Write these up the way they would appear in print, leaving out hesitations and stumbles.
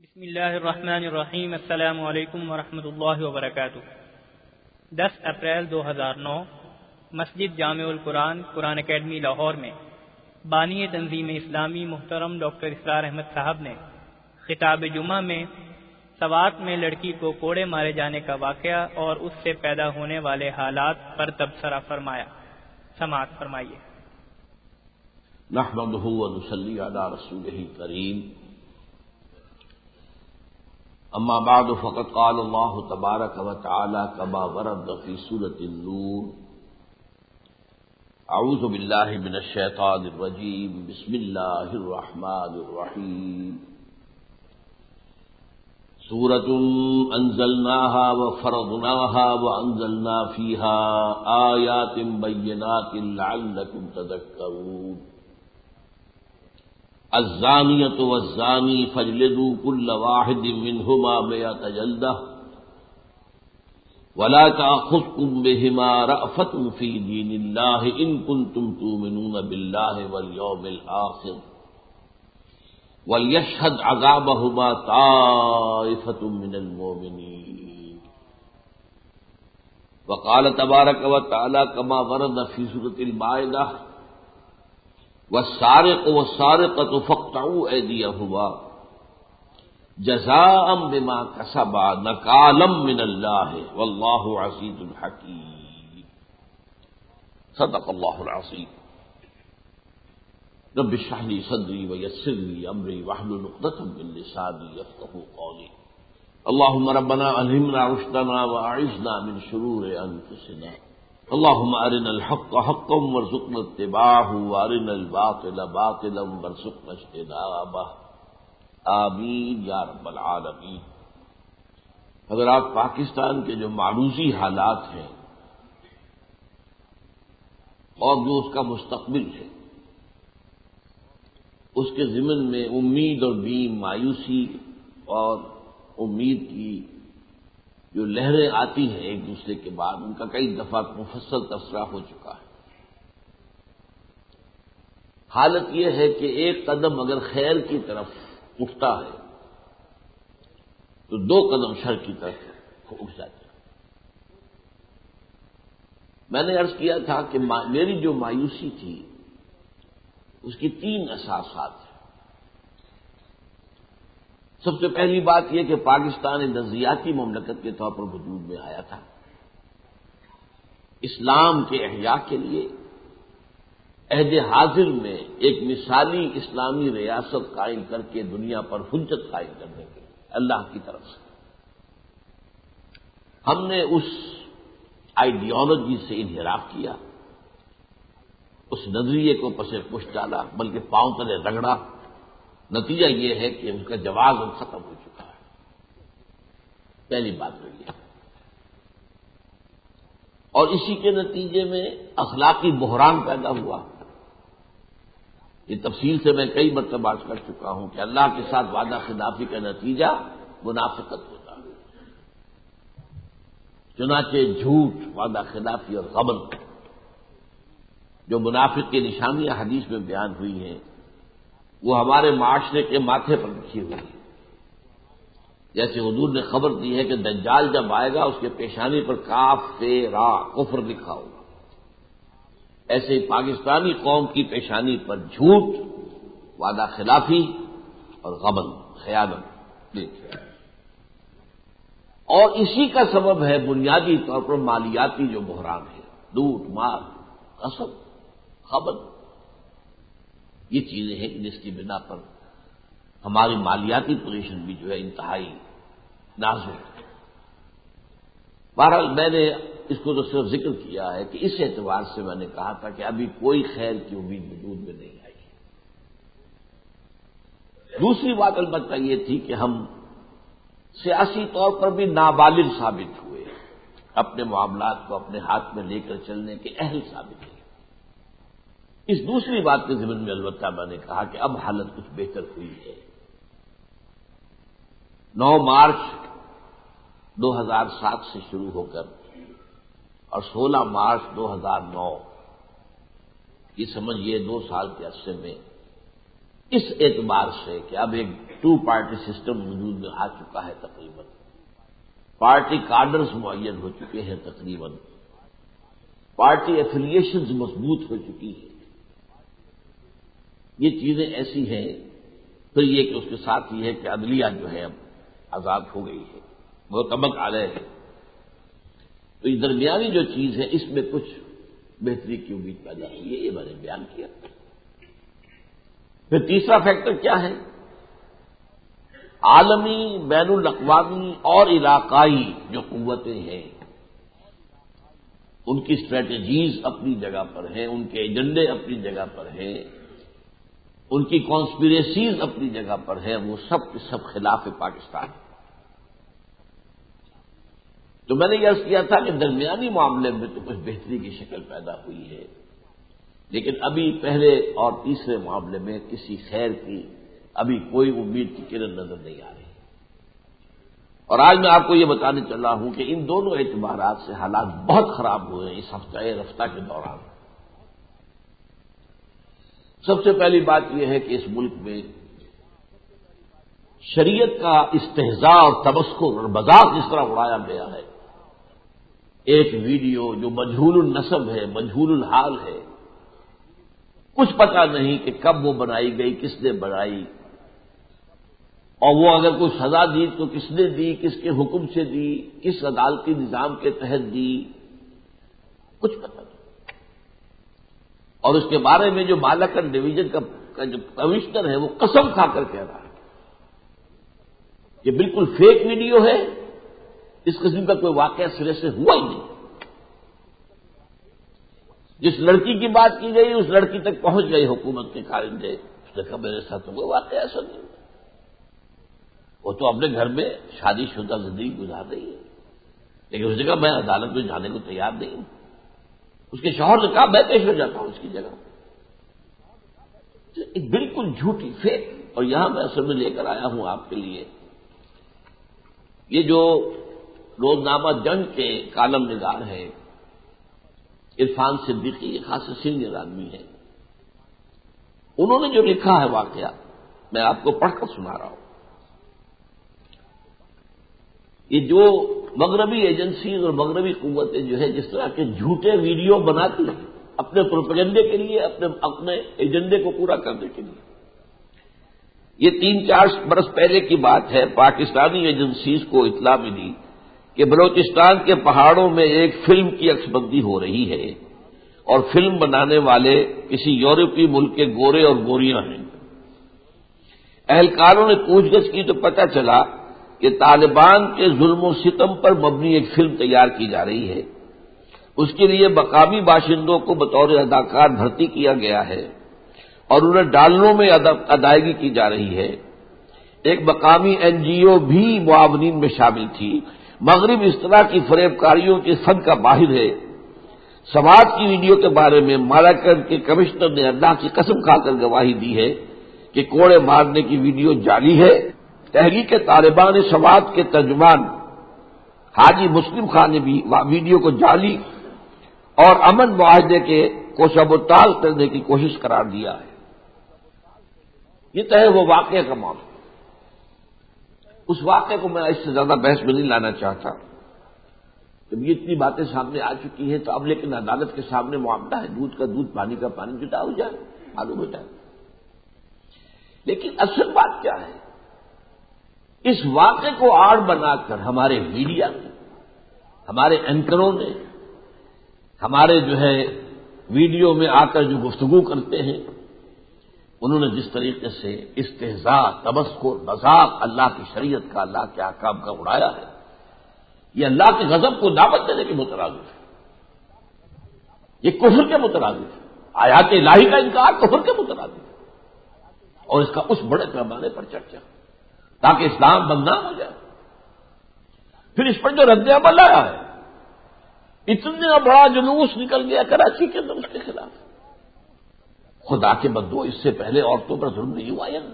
بسم اللہ الرحمن الرحیم۔ السلام علیکم ورحمۃ اللہ وبرکاتہ۔ 10 اپریل 2009 مسجد جامع القرآن قرآن اکیڈمی لاہور میں بانی تنظیم اسلامی محترم ڈاکٹر اسرار احمد صاحب نے خطاب جمعہ میں سوات میں لڑکی کو کوڑے مارے جانے کا واقعہ اور اس سے پیدا ہونے والے حالات پر تبصرہ فرمایا۔ سماعت فرمائیے۔ نحمدہ ونصلی علی رسولہ الکریم، اما بعد فقد قال اللہ تبارک وتعالی کما ورد فی سورۃ النور، اعوذ باللہ من الشیطان الرجیم، بسم اللہ الرحمن الرحیم، سورۃ انزلناها وفرضناها وانزلنا فیها آیات بینات لعلکم تذکرون، الزانیۃ والزانی فاجلدوا کل واحد منہما 100 جلدہ ولا تأخذکم بہما رأفۃ فی دین اللہ ان کنتم تؤمنون باللہ والیوم الآخر ولیشہد عذابہما طائفۃ من المؤمنین۔ وقال تبارک وتعالی کما ورد فی سورۃ المائدہ، والسارق والسارقۃ فاقطعوا ایدیہما جزاء بما کسبا نکالا من اللہ واللہ عزیز حکیم۔ صدق اللہ العظیم۔ رب اشرح لی صدری ویسر لی امری واحلل عقدۃ من لسانی یفقہوا قولی۔ اللہم ربنا الہمنا رشدنا واعذنا من شرور انفسنا، اللهم ارنا الحق حقا وارزقنا اتباعه وارنا الباطل باطلا وارزقنا اجتنابه، آمین یا رب العالمین۔ حضرات، پاکستان کے جو معروضی حالات ہیں اور جو اس کا مستقبل ہے، اس کے ضمن میں امید اور بیم، مایوسی اور امید کی جو لہریں آتی ہیں ایک دوسرے کے بعد، ان کا کئی دفعہ مفصل تذکرہ ہو چکا ہے۔ حالت یہ ہے کہ ایک قدم اگر خیر کی طرف اٹھتا ہے تو 2 قدم شر کی طرف اٹھ جاتے ہیں۔ میں نے عرض کیا تھا کہ میری جو مایوسی تھی اس کی 3 اساسات ہیں۔ سب سے پہلی بات یہ کہ پاکستان نظریاتی مملکت کے طور پر وجود میں آیا تھا، اسلام کے احیاء کے لیے عہد حاضر میں ایک مثالی اسلامی ریاست قائم کر کے دنیا پر حجت قائم کرنے کے لیے اللہ کی طرف سے ہم نے اس آئیڈیالوجی سے انحراف کیا، اس نظریے کو پس پش ڈالا، بلکہ پاؤں تلے رگڑا۔ نتیجہ یہ ہے کہ اس کا جواز اب ختم ہو چکا ہے۔ پہلی بات تو یہ، اور اسی کے نتیجے میں اخلاقی بحران پیدا ہوا۔ یہ تفصیل سے میں کئی مرتبہ عرض کر چکا ہوں کہ اللہ کے ساتھ وعدہ خلافی کا نتیجہ منافقت ہوتا ہے۔ چنانچہ جھوٹ، وعدہ خلافی اور غبن، جو منافق کی نشانیاں حدیث میں بیان ہوئی ہیں، وہ ہمارے معاشرے کے ماتھے پر لکھی ہوئی ہے۔ جیسے حضور نے خبر دی ہے کہ دجال جب آئے گا اس کے پیشانی پر کاف فے را کفر لکھا ہوگا، ایسے ہی پاکستانی قوم کی پیشانی پر جھوٹ، وعدہ خلافی اور غبن، خیانت لکھا ہے۔ اور اسی کا سبب ہے بنیادی طور پر مالیاتی جو بحران ہے، لوٹ مار، غصب، خبن، یہ چیزیں ہیں جس کی بنا پر ہماری مالیاتی پوزیشن بھی جو ہے انتہائی نازک ہے۔ بہرحال میں نے اس کو تو صرف ذکر کیا ہے کہ اس اعتبار سے میں نے کہا تھا کہ ابھی کوئی خیر کی امید وجود میں نہیں آئی۔ دوسری بات البتہ یہ تھی کہ ہم سیاسی طور پر بھی نابالغ ثابت ہوئے، اپنے معاملات کو اپنے ہاتھ میں لے کر چلنے کے اہل ثابت ہوئے۔ اس دوسری بات کے ضمن میں البتہ میں نے کہا کہ اب حالت کچھ بہتر ہوئی ہے۔ 9 مارچ 2007 سے شروع ہو کر اور 16 مارچ 2009، یہ سمجھئے 2 سال کے عرصے میں اس اعتبار سے کہ اب ایک 2 پارٹی سسٹم وجود میں آ چکا ہے تقریباً، پارٹی کارڈرز معین ہو چکے ہیں تقریباً، پارٹی ایفیلیشنز مضبوط ہو چکی ہیں، یہ چیزیں ایسی ہیں، تو یہ کہ اس کے ساتھ یہ ہے کہ عدلیہ جو ہے اب آزاد ہو گئی ہے، وہ طبق آ رہے ہیں، تو یہ درمیانی جو چیز ہے اس میں کچھ بہتری کی امید پیدا ہوئی ہے، یہ میں نے بیان کیا۔ پھر تیسرا فیکٹر کیا ہے؟ عالمی، بین الاقوامی اور علاقائی جو قوتیں ہیں ان کی اسٹریٹجیز اپنی جگہ پر ہیں، ان کے ایجنڈے اپنی جگہ پر ہیں، ان کی کانسپیریسیز اپنی جگہ پر ہیں، وہ سب کے سب خلاف پاکستان ہیں۔ تو میں نے یہ عرض کیا تھا کہ درمیانی معاملے میں تو کچھ بہتری کی شکل پیدا ہوئی ہے، لیکن ابھی پہلے اور تیسرے معاملے میں کسی خیر کی ابھی کوئی امید کی کرن نظر نہیں آ رہی، اور آج میں آپ کو یہ بتانے چلا ہوں کہ ان دونوں اعتبارات سے حالات بہت خراب ہوئے ہیں اس ہفتہ رفتہ کے دوران۔ سب سے پہلی بات یہ ہے کہ اس ملک میں شریعت کا استہزاء اور تمسخر اور مذاق جس طرح اڑایا گیا ہے، ایک ویڈیو جو مجہول النسب ہے، مجہول الحال ہے، کچھ پتہ نہیں کہ کب وہ بنائی گئی، کس نے بنائی، اور وہ اگر کوئی سزا دی تو کس نے دی، کس کے حکم سے دی، کس عدالتی نظام کے تحت دی، کچھ پتہ نہیں۔ اور اس کے بارے میں جو مالاکنڈ ڈویژن کا جو کمشنر ہے وہ قسم کھا کر کہہ رہا ہے کہ بالکل فیک ویڈیو ہے، اس قسم کا کوئی واقعہ سرے سے ہوا ہی نہیں۔ جس لڑکی کی بات کی گئی اس لڑکی تک پہنچ گئی حکومت کے کارندے، اس نے کہا میرے ساتھ تو کوئی واقعہ ایسا نہیں، وہ تو اپنے گھر میں شادی شدہ زندگی گزار رہی ہے، لیکن اس نے کہا میں عدالت میں جانے کو تیار نہیں ہوں۔ اس کے شوہر نے کہا میں پیش ہو جاتا ہوں اس کی جگہ۔ ایک بالکل جھوٹی فیک، اور یہاں میں اصل میں لے کر آیا ہوں آپ کے لیے یہ جو روزنامہ جنگ کے کالم نگار ہیں عرفان صدیقی، یہ خاصے سینئر آدمی ہیں، انہوں نے جو لکھا ہے واقعہ میں آپ کو پڑھ کر سنا رہا ہوں۔ یہ جو مغربی ایجنسیز اور مغربی قوتیں جو ہے جس طرح کے جھوٹے ویڈیو بناتی ہیں اپنے پروپیگنڈے کے لیے، اپنے ایجنڈے کو پورا کرنے کے لیے۔ یہ 3-4 برس پہلے کی بات ہے، پاکستانی ایجنسیز کو اطلاع ملی کہ بلوچستان کے پہاڑوں میں ایک فلم کی عکس بندی ہو رہی ہے، اور فلم بنانے والے کسی یورپی ملک کے گورے اور گوریاں ہیں۔ اہلکاروں نے پوچھ گچھ کی تو پتہ چلا کہ طالبان کے ظلم و ستم پر مبنی ایک فلم تیار کی جا رہی ہے، اس کے لیے مقامی باشندوں کو بطور اداکار بھرتی کیا گیا ہے اور انہیں ڈالروں میں ادائیگی کی جا رہی ہے۔ ایک مقامی NGO بھی معاونین میں شامل تھی۔ مغرب اس طرح کی فریب کاریوں کے فن کا ماہر ہے۔ سماج کی ویڈیو کے بارے میں مالاکنڈ کے کمشنر نے اللہ کی قسم کھا کر گواہی دی ہے کہ کوڑے مارنے کی ویڈیو جعلی ہے۔ تحریک طالبان سماج کے ترجمان حاجی مسلم خان نے بھی ویڈیو کو جعلی اور امن معاہدے کے کو سبوتاژ کرنے کی کوشش قرار دیا ہے۔ یہ تو ہے وہ واقعے کا معاملہ۔ اس واقعے کو میں اس سے زیادہ بحث میں نہیں لانا چاہتا، جب یہ اتنی باتیں سامنے آ چکی ہیں تو اب لیکن عدالت کے سامنے معاملہ ہے، دودھ کا دودھ پانی کا پانی جدا ہو جائے، معلوم ہو جائے۔ لیکن اصل بات کیا ہے؟ اس واقعے کو آڑ بنا کر ہمارے میڈیا نے، ہمارے اینکروں نے، ہمارے جو ہے ویڈیو میں آ کر جو گفتگو کرتے ہیں، انہوں نے جس طریقے سے استہزاء، تمسخر، مذاق اللہ کی شریعت کا، اللہ کے احکام کا اڑایا ہے، یہ اللہ کے غضب کو دعوت دینے کے مترادف ہے، یہ کفر کے مترادف ہے، آیات الہی کا انکار کفر کے مترادف ہے، اور اس کا اس بڑے پیمانے پر چرچا تاکہ اسلام بدنام ہو جائے۔ پھر اس پر جو رد عمل آیا ہے، اتنا بڑا جلوس نکل گیا کراچی کے اندر اس کے خلاف۔ خدا کے بندو، اس سے پہلے عورتوں پر ظلم نہیں ہوا ہے،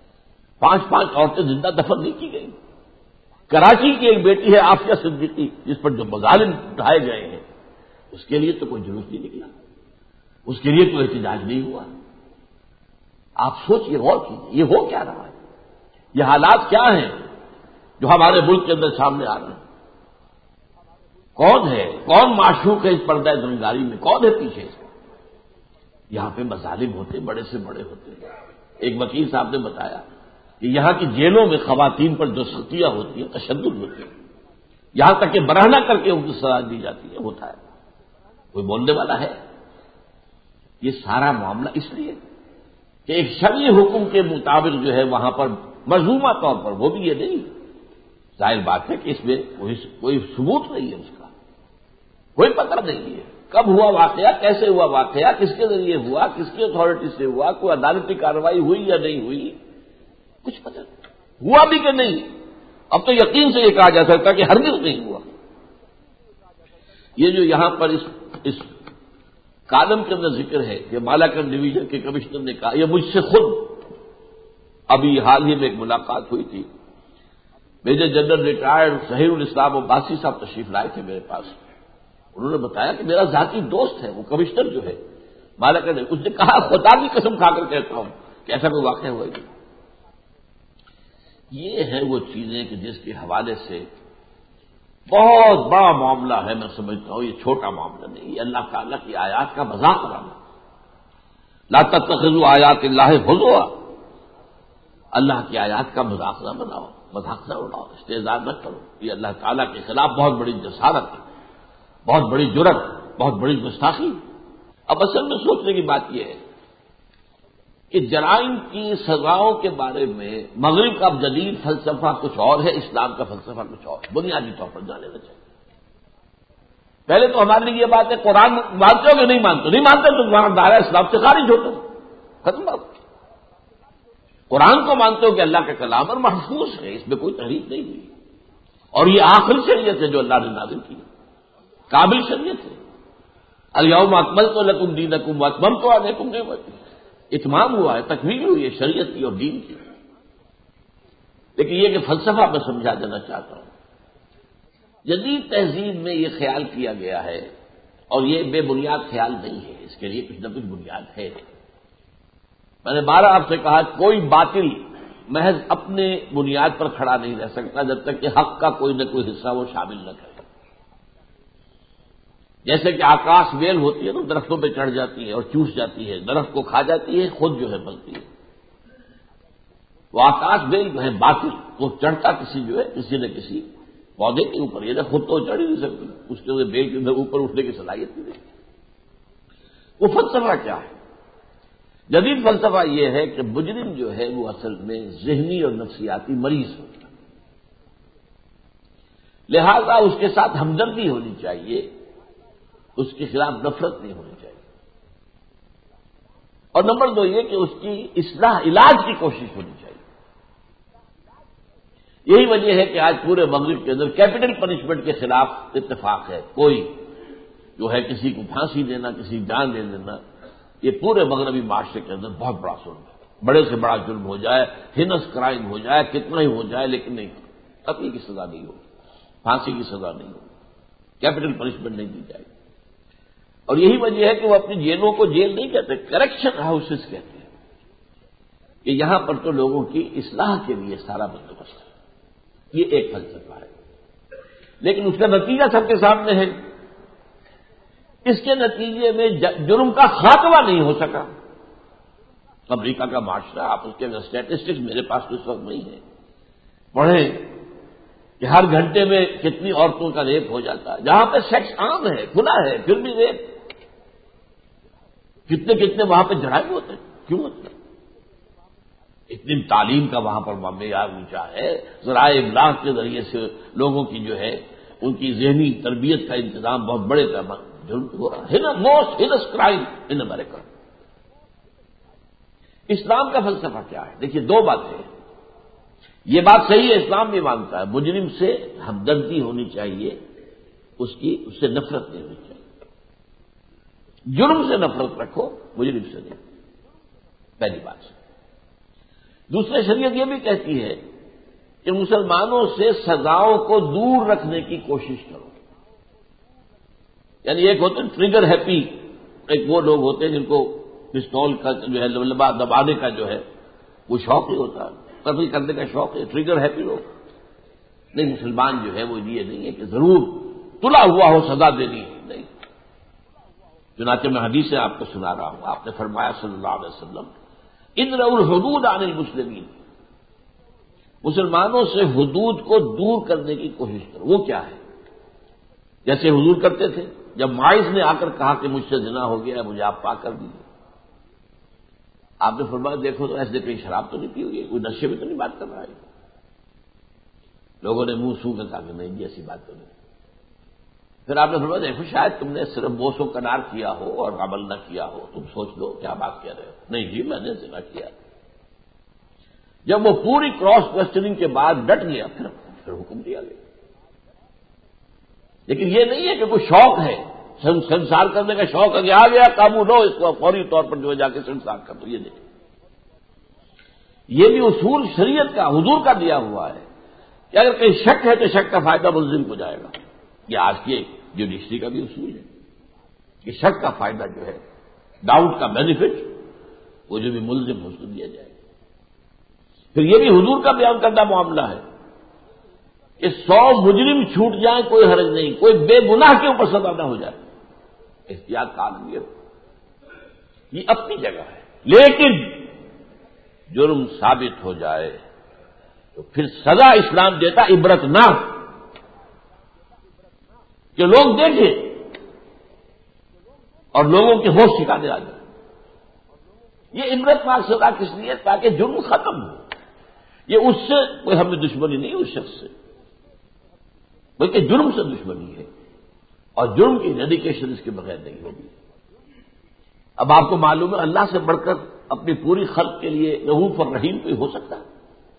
5 عورتیں زندہ دفن نہیں کی گئی۔ کراچی کی ایک بیٹی ہے عافیہ صدیقی، جس پر جو مظالم ڈھائے گئے ہیں، اس کے لیے تو کوئی جلوس نہیں نکلا، اس کے لیے کوئی احتجاج نہیں ہوا۔ آپ سوچئے، غور کیجیے، یہ ہو کیا رہا ہے؟ یہ حالات کیا ہیں جو ہمارے ملک کے اندر سامنے آ رہے ہیں؟ کون ہے، کون معشوق ہے اس پردہ درنگاری میں؟ کون ہے پیچھے سے؟ یہاں پہ مظالم ہوتے، بڑے سے بڑے ہوتے ہیں۔ ایک وکیل صاحب نے بتایا کہ یہاں کی جیلوں میں خواتین پر جو سختیاں ہوتی ہیں، تشدد ہوتی ہے، یہاں تک کہ برہنہ کر کے ان کو سزا دی جاتی ہے، ہوتا ہے۔ کوئی بولنے والا ہے؟ یہ سارا معاملہ اس لیے کہ ایک شرعی حکم کے مطابق جو ہے وہاں پر مذمومہ طور پر، وہ بھی یہ نہیں، ظاہر بات ہے کہ اس میں کوئی ثبوت نہیں ہے، اس کا کوئی پتہ نہیں ہے کب ہوا واقعہ، کیسے ہوا واقعہ، کس کے ذریعے ہوا، کس کی اتھارٹی سے ہوا، کوئی عدالتی کارروائی ہوئی یا نہیں ہوئی، کچھ پتہ نہیں ہوا بھی کہ نہیں۔ اب تو یقین سے یہ کہا جا سکتا کہ ہرگز نہیں ہوا۔ یہ جو یہاں پر اس کالم کے اندر ذکر ہے کہ مالاکنڈ ڈویژن کے کمشنر نے کہا، یہ مجھ سے خود ابھی حال ہی میں ایک ملاقات ہوئی تھی، میجر جنرل ریٹائرڈ ظہیر الاسلام عباسی صاحب تشریف لائے تھے میرے پاس۔ انہوں نے بتایا کہ میرا ذاتی دوست ہے وہ کمشنر جو ہے مالاکنڈ، اس نے کہا خدا کی قسم کھا کر کہتا ہوں کہ ایسا کوئی واقعہ ہوا ہی نہیں۔ یہ ہے وہ چیزیں کہ جس کے حوالے سے بہت بڑا معاملہ ہے، میں سمجھتا ہوں یہ چھوٹا معاملہ نہیں، یہ اللہ تعالیٰ کی آیات کا مذاق اڑانا۔ لا تتخذوا آیات اللہ ہزوا، اللہ کی آیات کا مذاق نہ بناؤ، مذاق نہ اڑاؤ، استہزاء نہ کرو۔ یہ اللہ تعالیٰ کے خلاف بہت بڑی جسارت ہے، بہت بڑی جرت، بہت بڑی گستاخی۔ اب اصل میں سوچنے کی بات یہ ہے کہ جرائم کی سزاؤں کے بارے میں مغرب کا جدید فلسفہ کچھ اور ہے، اسلام کا فلسفہ کچھ اور، بنیادی طور پر جان لینا چاہیے۔ پہلے تو ہمارے لیے یہ بات ہے، قرآن مانتے ہو کہ نہیں مانتے؟ نہیں مانتے تو وہاں دائرہ اسلام سے خارج ہوتے ہو، ختم بات۔ قرآن کو مانتے ہو کہ اللہ کا کلام اور محفوظ ہے، اس میں کوئی تحریف نہیں ہوئی، اور یہ آخری شریعت ہے جو اللہ نے نازل کی، قابل شریعت ہے۔ الیوم اکملت لکم دینکم واتممت علیکم نعمتی، اتمام ہوا ہے، تکمیل ہوئی ہے شریعت کی اور دین کی۔ لیکن یہ کہ فلسفہ میں سمجھا دینا چاہتا ہوں، جدید تہذیب میں یہ خیال کیا گیا ہے، اور یہ بے بنیاد خیال نہیں ہے، اس کے لیے کچھ نہ کچھ بنیاد ہے۔ میں نے بارہ آپ سے کہا کوئی باطل محض اپنے بنیاد پر کھڑا نہیں رہ سکتا جب تک کہ حق کا کوئی نہ کوئی حصہ وہ شامل نہ کرے۔ جیسے کہ آکاش بیل ہوتی ہے تو درختوں پہ چڑھ جاتی ہے اور چوس جاتی ہے، درخت کو کھا جاتی ہے، خود جو ہے بنتی ہے۔ وہ آکاش بیل جو ہے باطل، وہ چڑھتا کسی جو ہے کسی نہ کسی پودے کے اوپر، یہ خود تو چڑھ ہی نہیں سکتی، اس کے بیل کے اندر اوپر اٹھنے کی صلاحیت نہیں۔ وہ فلسفہ کیا ہے؟ جدید فلسفہ یہ ہے کہ مجرم جو ہے وہ اصل میں ذہنی اور نفسیاتی مریض ہوتا ہے، لہذا اس کے ساتھ ہمدردی ہونی چاہیے، اس کے خلاف نفرت نہیں ہونی چاہیے، اور نمبر دو یہ کہ اس کی اصلاح، علاج کی کوشش ہونی چاہیے۔ یہی وجہ ہے کہ آج پورے مغرب کے اندر کیپٹل پنشمنٹ کے خلاف اتفاق ہے، کوئی جو ہے کسی کو پھانسی دینا، کسی جان دے دینا، یہ پورے مغربی معاشرے کے اندر بہت بڑا ظلم ہے۔ بڑے سے بڑا جرم ہو جائے، ہینس کرائم ہو جائے، کتنا ہی ہو جائے، لیکن نہیں، قتل کی سزا نہیں ہوگی، پھانسی کی سزا نہیں ہوگی، کیپٹل پنشمنٹ نہیں دی جائے گی۔ اور یہی وجہ ہے کہ وہ اپنی جیلوں کو جیل نہیں کہتے، کریکشن ہاؤسز کہتے ہیں، کہ یہاں پر تو لوگوں کی اصلاح کے لیے سارا بندوبست ہے۔ یہ ایک فلسفہ ہے، لیکن اس کا نتیجہ سب کے سامنے ہے۔ اس کے نتیجے میں جرم کا خاتمہ نہیں ہو سکا۔ امریکہ کا معاشرہ، آپ اس کے اسٹیٹسٹکس میرے پاس تو اس وقت نہیں ہے، پڑھیں کہ ہر گھنٹے میں کتنی عورتوں کا ریپ ہو جاتا ہے، جہاں پہ سیکس عام ہے، کھلا ہے، پھر بھی ریپ، کتنے وہاں پہ جرائم ہوتے ہیں، کیوں ہوتے ہیں؟ اتنی تعلیم کا وہاں پر معیار اونچا ہے، ذرائع ابلاغ کے ذریعے سے لوگوں کی جو ہے ان کی ذہنی تربیت کا انتظام بہت بڑے پیمانے جرم ہو رہا ہے، most heinous crime in America. اسلام کا فلسفہ کیا ہے؟ دیکھیے دو باتیں ہیں، یہ بات صحیح ہے، اسلام بھی مانتا ہے مجرم سے ہمدردی ہونی چاہیے، اس سے نفرت نہیں ہونی چاہیے، جرم سے نفرت رکھو، مجرم سے نہیں، پہلی بات۔ دوسری شریعت یہ بھی کہتی ہے کہ مسلمانوں سے سزاؤں کو دور رکھنے کی کوشش کرو، یعنی ایک ہوتے ہیں ٹریگر ہیپی، ایک وہ لوگ ہوتے ہیں جن کو پستول کا جو ہے لبا دبانے کا جو ہے وہ شوق ہی ہوتا ہے، قتل کرنے کا شوق ہے، ٹریگر ہیپی لوگ. نہیں، مسلمان جو ہے وہ یہ نہیں ہے کہ ضرور تلا ہوا ہو سزا دینی ہے، نہیں. چنانچہ میں حدیث سے آپ کو سنا رہا ہوں، آپ نے فرمایا صلی اللہ علیہ وسلم ادرؤوا الحدود عن المسلمین، مسلمانوں سے حدود کو دور کرنے کی کوشش کرو. وہ کیا ہے؟ جیسے حضور کرتے تھے جب ماعز نے آ کر کہا کہ مجھ سے زنا ہو گیا ہے، مجھے آپ پاک کر دیجیے، آپ نے فرمایا دیکھو تو ایسے کہیں شراب تو نہیں پی ہوئی ہے، کوئی نشے میں تو نہیں بات کر رہا ہے. لوگوں نے منہ سو کے کہا کہ نہیں جی ایسی بات تو نہیں. پھر آپ نے فرمایا دیکھو شاید تم نے صرف بوس و کنار کیا ہو اور عمل نہ کیا ہو، تم سوچ لو کیا بات کہہ رہے ہو. نہیں جی میں نے زنا کیا. جب وہ پوری کراس کوسچننگ کے بعد ڈٹ گیا پھر حکم دیا گیا. لیکن یہ نہیں ہے کہ کوئی شوق ہے، سنسار کرنے کا شوق ہے کہ آ گیا قابو لو اس کو فوری طور پر جو ہے جا کے سنسار کر دو. یہ نہیں، یہ بھی اصول شریعت کا حضور کا دیا ہوا ہے کہ اگر کہیں شک ہے تو شک کا فائدہ ملزم کو جائے گا. یہ آج کے جوڈیشری کا بھی اصول ہے کہ شک کا فائدہ جو ہے، ڈاؤٹ کا بینیفٹ، وہ جو بھی ملزم ہو اس کو دیا جائے گا. پھر یہ بھی حضور کا بیان کردہ معاملہ ہے کہ 100 مجرم چھوٹ جائیں کوئی حرج نہیں، کوئی بے گناہ کے اوپر سزا نہ ہو جائے. احتیاط کا عالم یہ اپنی جگہ ہے. لیکن جرم ثابت ہو جائے تو پھر سزا اسلام دیتا عبرت نہ کہ لوگ دیکھیں اور لوگوں کے ہوش ٹھکانے آ جائیں. یہ عبرت ناک سزا کس لیے؟ تاکہ جرم ختم ہو. یہ اس سے کوئی ہمیں دشمنی نہیں اس شخص سے، بلکہ جرم سے دشمنی ہے، اور جرم کی ریڈیکیشن اس کے بغیر نہیں ہوگی. اب آپ کو معلوم ہے اللہ سے بڑھ کر اپنی پوری خلق کے لیے رؤوف اور رحیم کوئی ہو سکتا ہے؟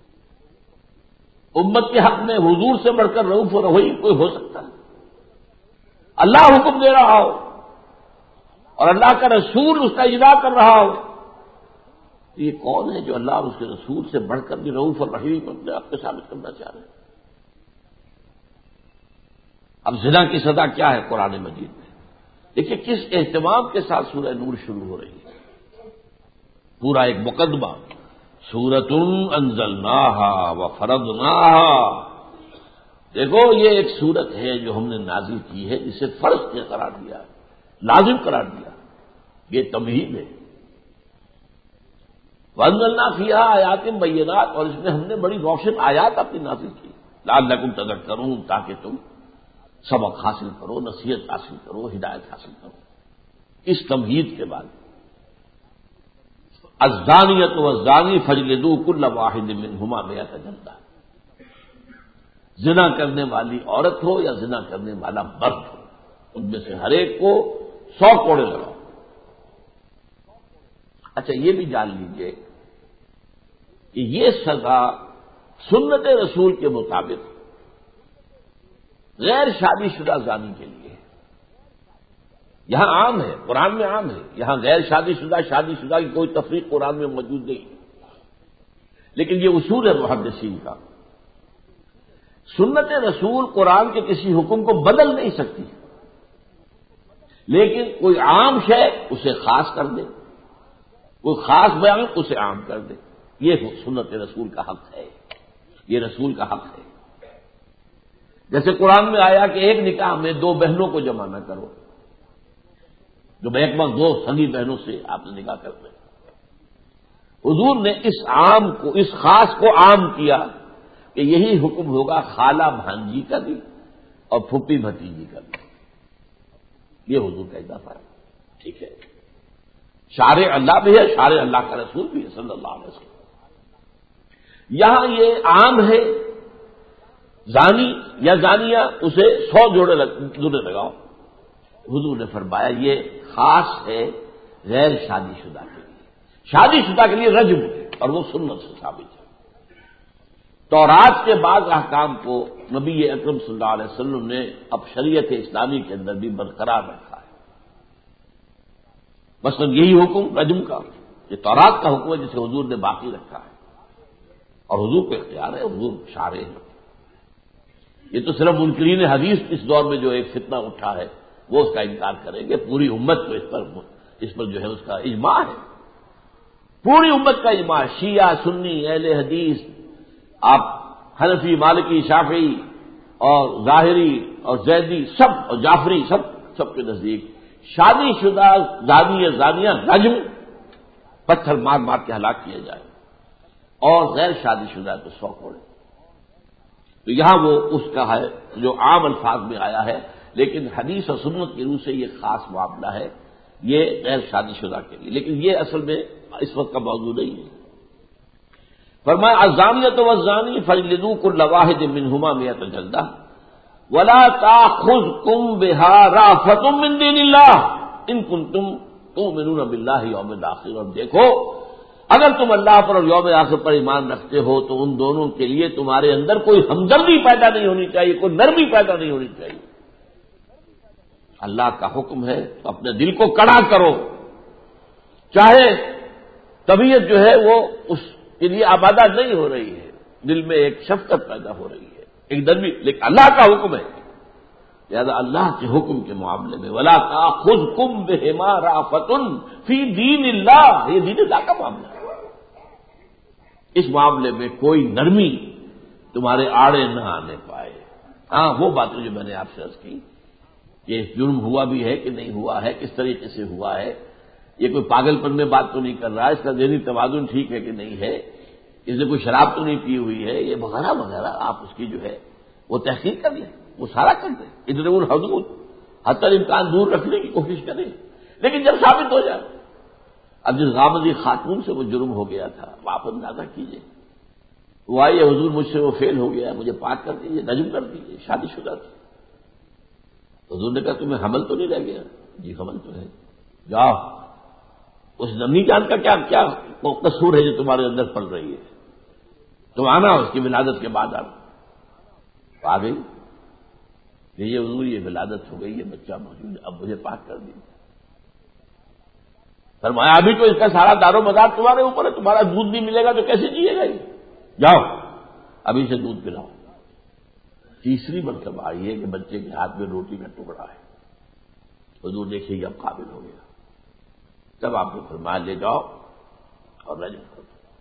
امت کے حق میں حضور سے بڑھ کر رؤوف اور رحیم کوئی ہو سکتا ہے؟ اللہ حکم دے رہا ہو اور اللہ کا رسول اس کا اجرا کر رہا ہو، تو یہ کون ہے جو اللہ اور اس کے رسول سے بڑھ کر بھی رؤوف اور رحیم اپنے آپ کو ثابت کرنا چاہ رہے ہیں؟ اب زنا کی سزا کیا ہے قرآن مجید میں؟ دیکھیے کس اہتمام کے ساتھ سورہ نور شروع ہو رہی ہے. پورا ایک مقدمہ، سورۃ انزلناہا وفرضناہا. دیکھو یہ ایک سورت ہے جو ہم نے نازل کی ہے، جسے فرض کے قرار دیا، لازم قرار دیا. یہ تمہید ہے. وانزلنا فیہا آیات بینات، اور اس میں ہم نے بڑی روشن آیات اپنی نازل کی. لعلکم تذکرون، تاکہ تم سبق حاصل کرو، نصیحت حاصل کرو، ہدایت حاصل کرو. اس تمہید کے بعد الزانیۃ والزانی فاجلدوا کل واحد منہما 100 جلدہ. زنا کرنے والی عورت ہو یا زنا کرنے والا مرد ہو، ان میں سے ہر ایک کو 100 کوڑے لگاؤ. اچھا یہ بھی جان لیجئے کہ یہ سزا سنت رسول کے مطابق غیر شادی شدہ زانی کے لیے ہے. یہاں عام ہے، قرآن میں عام ہے. یہاں غیر شادی شدہ کی کوئی تفریق قرآن میں موجود نہیں. لیکن یہ اصول ہے محدثین کا، سنت رسول قرآن کے کسی حکم کو بدل نہیں سکتی، لیکن کوئی عام شے اسے خاص کر دے، کوئی خاص بیان اسے عام کر دے. یہ سنت رسول کا حق ہے، یہ رسول کا حق ہے. جیسے قرآن میں آیا کہ ایک نکاح میں 2 بہنوں کو جمع نہ کرو، جو ایک وقت 2 سگی بہنوں سے آپ نے نکاح کر دیں. حضور نے اس عام کو، اس خاص کو عام کیا کہ یہی حکم ہوگا خالہ بھانجی کا بھی اور پھوپھی بھتیجی کا بھی. یہ حضور کا اضافہ ہے. ٹھیک ہے، شارع اللہ بھی ہے، شارع اللہ کا رسول بھی ہے صلی اللہ علیہ وسلم. یہاں یہ عام ہے، زانی یا زانیہ اسے 100 جوڑے لگاؤ. حضور نے فرمایا یہ خاص ہے غیر شادی شدہ کے لیے. شادی شدہ کے لیے رجم ہے اور وہ سنت سے ثابت ہے. تورات کے بعض احکام کو نبی اکرم صلی اللہ علیہ وسلم نے اب شریعت اسلامی کے اندر بھی برقرار رکھا ہے. مثلا یہی حکم رجم کا، یہ تورات کا حکم ہے جسے حضور نے باقی رکھا ہے، اور حضور کو اختیار ہے، حضور شارع ہے. یہ تو صرف منکرین حدیث اس دور میں جو ایک فتنہ اٹھا ہے وہ اس کا انکار کریں گے. پوری امت کو اس پر اس پر جو ہے اس کا اجماع ہے، پوری امت کا اجماع، شیعہ سنی اہل حدیث، آپ حنفی مالکی شافعی اور ظاہری اور زیدی سب اور جعفری سب کے نزدیک شادی شدہ زانی یا زانیہ رجم، پتھر مار مار کے ہلاک کیا جائے، اور غیر شادی شدہ تو 100 کوڑے۔ تو یہاں وہ اس کا ہے جو عام الفاظ میں آیا ہے، لیکن حدیث اور سنت کی روح سے یہ خاص معاملہ ہے، یہ غیر شادی شدہ کے لیے، لیکن یہ اصل میں اس وقت کا موضوع نہیں ہے۔ فرمایا الزانیۃ والزانی فاجلدوا کل واحد منہما 100 جلدہ ولا تأخذکم بها رأفۃ من دین اللہ ان کنتم تؤمنون باللہ یوم الآخر، اور دیکھو اگر تم اللہ پر اور یوم آخر پر ایمان رکھتے ہو تو ان دونوں کے لیے تمہارے اندر کوئی ہمدردی پیدا نہیں ہونی چاہیے، کوئی نرمی پیدا نہیں ہونی چاہیے۔ اللہ کا حکم ہے تو اپنے دل کو کڑا کرو، چاہے طبیعت جو ہے وہ اس کے لیے آبادہ نہیں ہو رہی ہے، دل میں ایک شفقت پیدا ہو رہی ہے، ایک نرمی، لیکن اللہ کا حکم ہے، لہذا اللہ کے حکم کے معاملے میں ولا تأخذکم بہما رأفۃ فی دین اللہ، یہ دین اللہ کا معاملہ ہے، اس معاملے میں کوئی نرمی تمہارے آڑے نہ آنے پائے۔ ہاں وہ باتیں جو میں نے آپ سے عرض کی، یہ جرم ہوا بھی ہے کہ نہیں ہوا ہے، کس طریقے سے ہوا ہے، یہ کوئی پاگل پن میں بات تو نہیں کر رہا، اس کا ذہنی توازن ٹھیک ہے کہ نہیں ہے، اس نے کوئی شراب تو نہیں پی ہوئی ہے، یہ وغیرہ وغیرہ آپ اس کی جو ہے وہ تحقیق کر لیں، وہ سارا کر دیں، ادروا الحدود، حتی الامکان دور رکھنے کی کوشش کریں، لیکن جب ثابت ہو جائے، اب جس غامضی خاتون سے وہ جرم ہو گیا تھا، آپ اندازہ کیجئے، وہ آئی حضور مجھ سے وہ فیل ہو گیا، مجھے پاک کر دیجیے، رجم کر دیجیے، شادی شدہ تھی، حضور نے کہا تمہیں حمل تو نہیں رہ گیا؟ جی حمل تو ہے، جاؤ اس نمی جان کا کیا قصور ہے جو تمہارے اندر پڑ رہی ہے، تم آنا اس کی ولادت کے بعد آنا، آ گئی، یہ حضور یہ ولادت ہو گئی، یہ بچہ موجود ہے، اب مجھے پاک کر دیجیے۔ فرمایا ابھی تو اس کا سارا دار و مدار تمہارے اوپر ہے، تمہارا دودھ نہیں ملے گا تو کیسے جیے گا یہ، جاؤ ابھی سے دودھ پلاؤ۔ تیسری مرتبہ آئی ہے کہ بچے کے ہاتھ میں روٹی کا ٹکڑا ہے، حضور دیکھیے اب قابل ہو گیا، تب آپ نے فرمایا لے جاؤ اور رجم کرو۔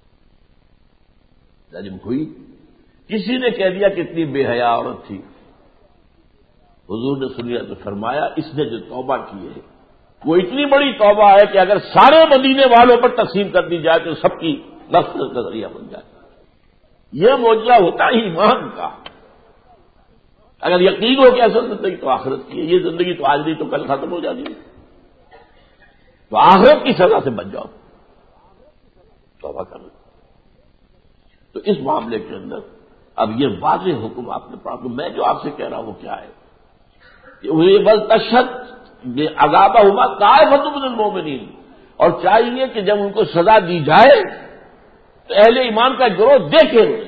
رجم ہوئی، کسی نے کہہ دیا کتنی بے حیا عورت تھی، حضور نے سنیا تو فرمایا اس نے جو توبہ کی ہے وہ اتنی بڑی توبہ ہے کہ اگر سارے مدینے والوں پر تقسیم کر دی جائے تو سب کی مغفرت کا ذریعہ بن جائے۔ یہ معجزہ ہوتا ہے ایمان کا، اگر یقین ہو کہ اصل زندگی تو آخرت کی ہے، یہ زندگی تو آج نہیں تو کل ختم ہو جاتی ہے، تو آخرت کی سزا سے بچ جاؤ، توبہ کر لو۔ تو اس معاملے کے اندر اب یہ واضح حکم آپ نے پڑھا، تو میں جو آپ سے کہہ رہا ہوں وہ کیا ہے کہ انہیں بل تشد عذابہما طائفۃ من المؤمنین، اور چاہیے کہ جب ان کو سزا دی جائے تو اہل ایمان کا گروہ دیکھے انہیں،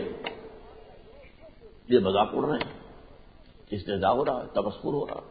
یہ مذاق اڑ رہے ہیں، استہزاء ہو رہا ہے، تمسخر ہو رہا ہے،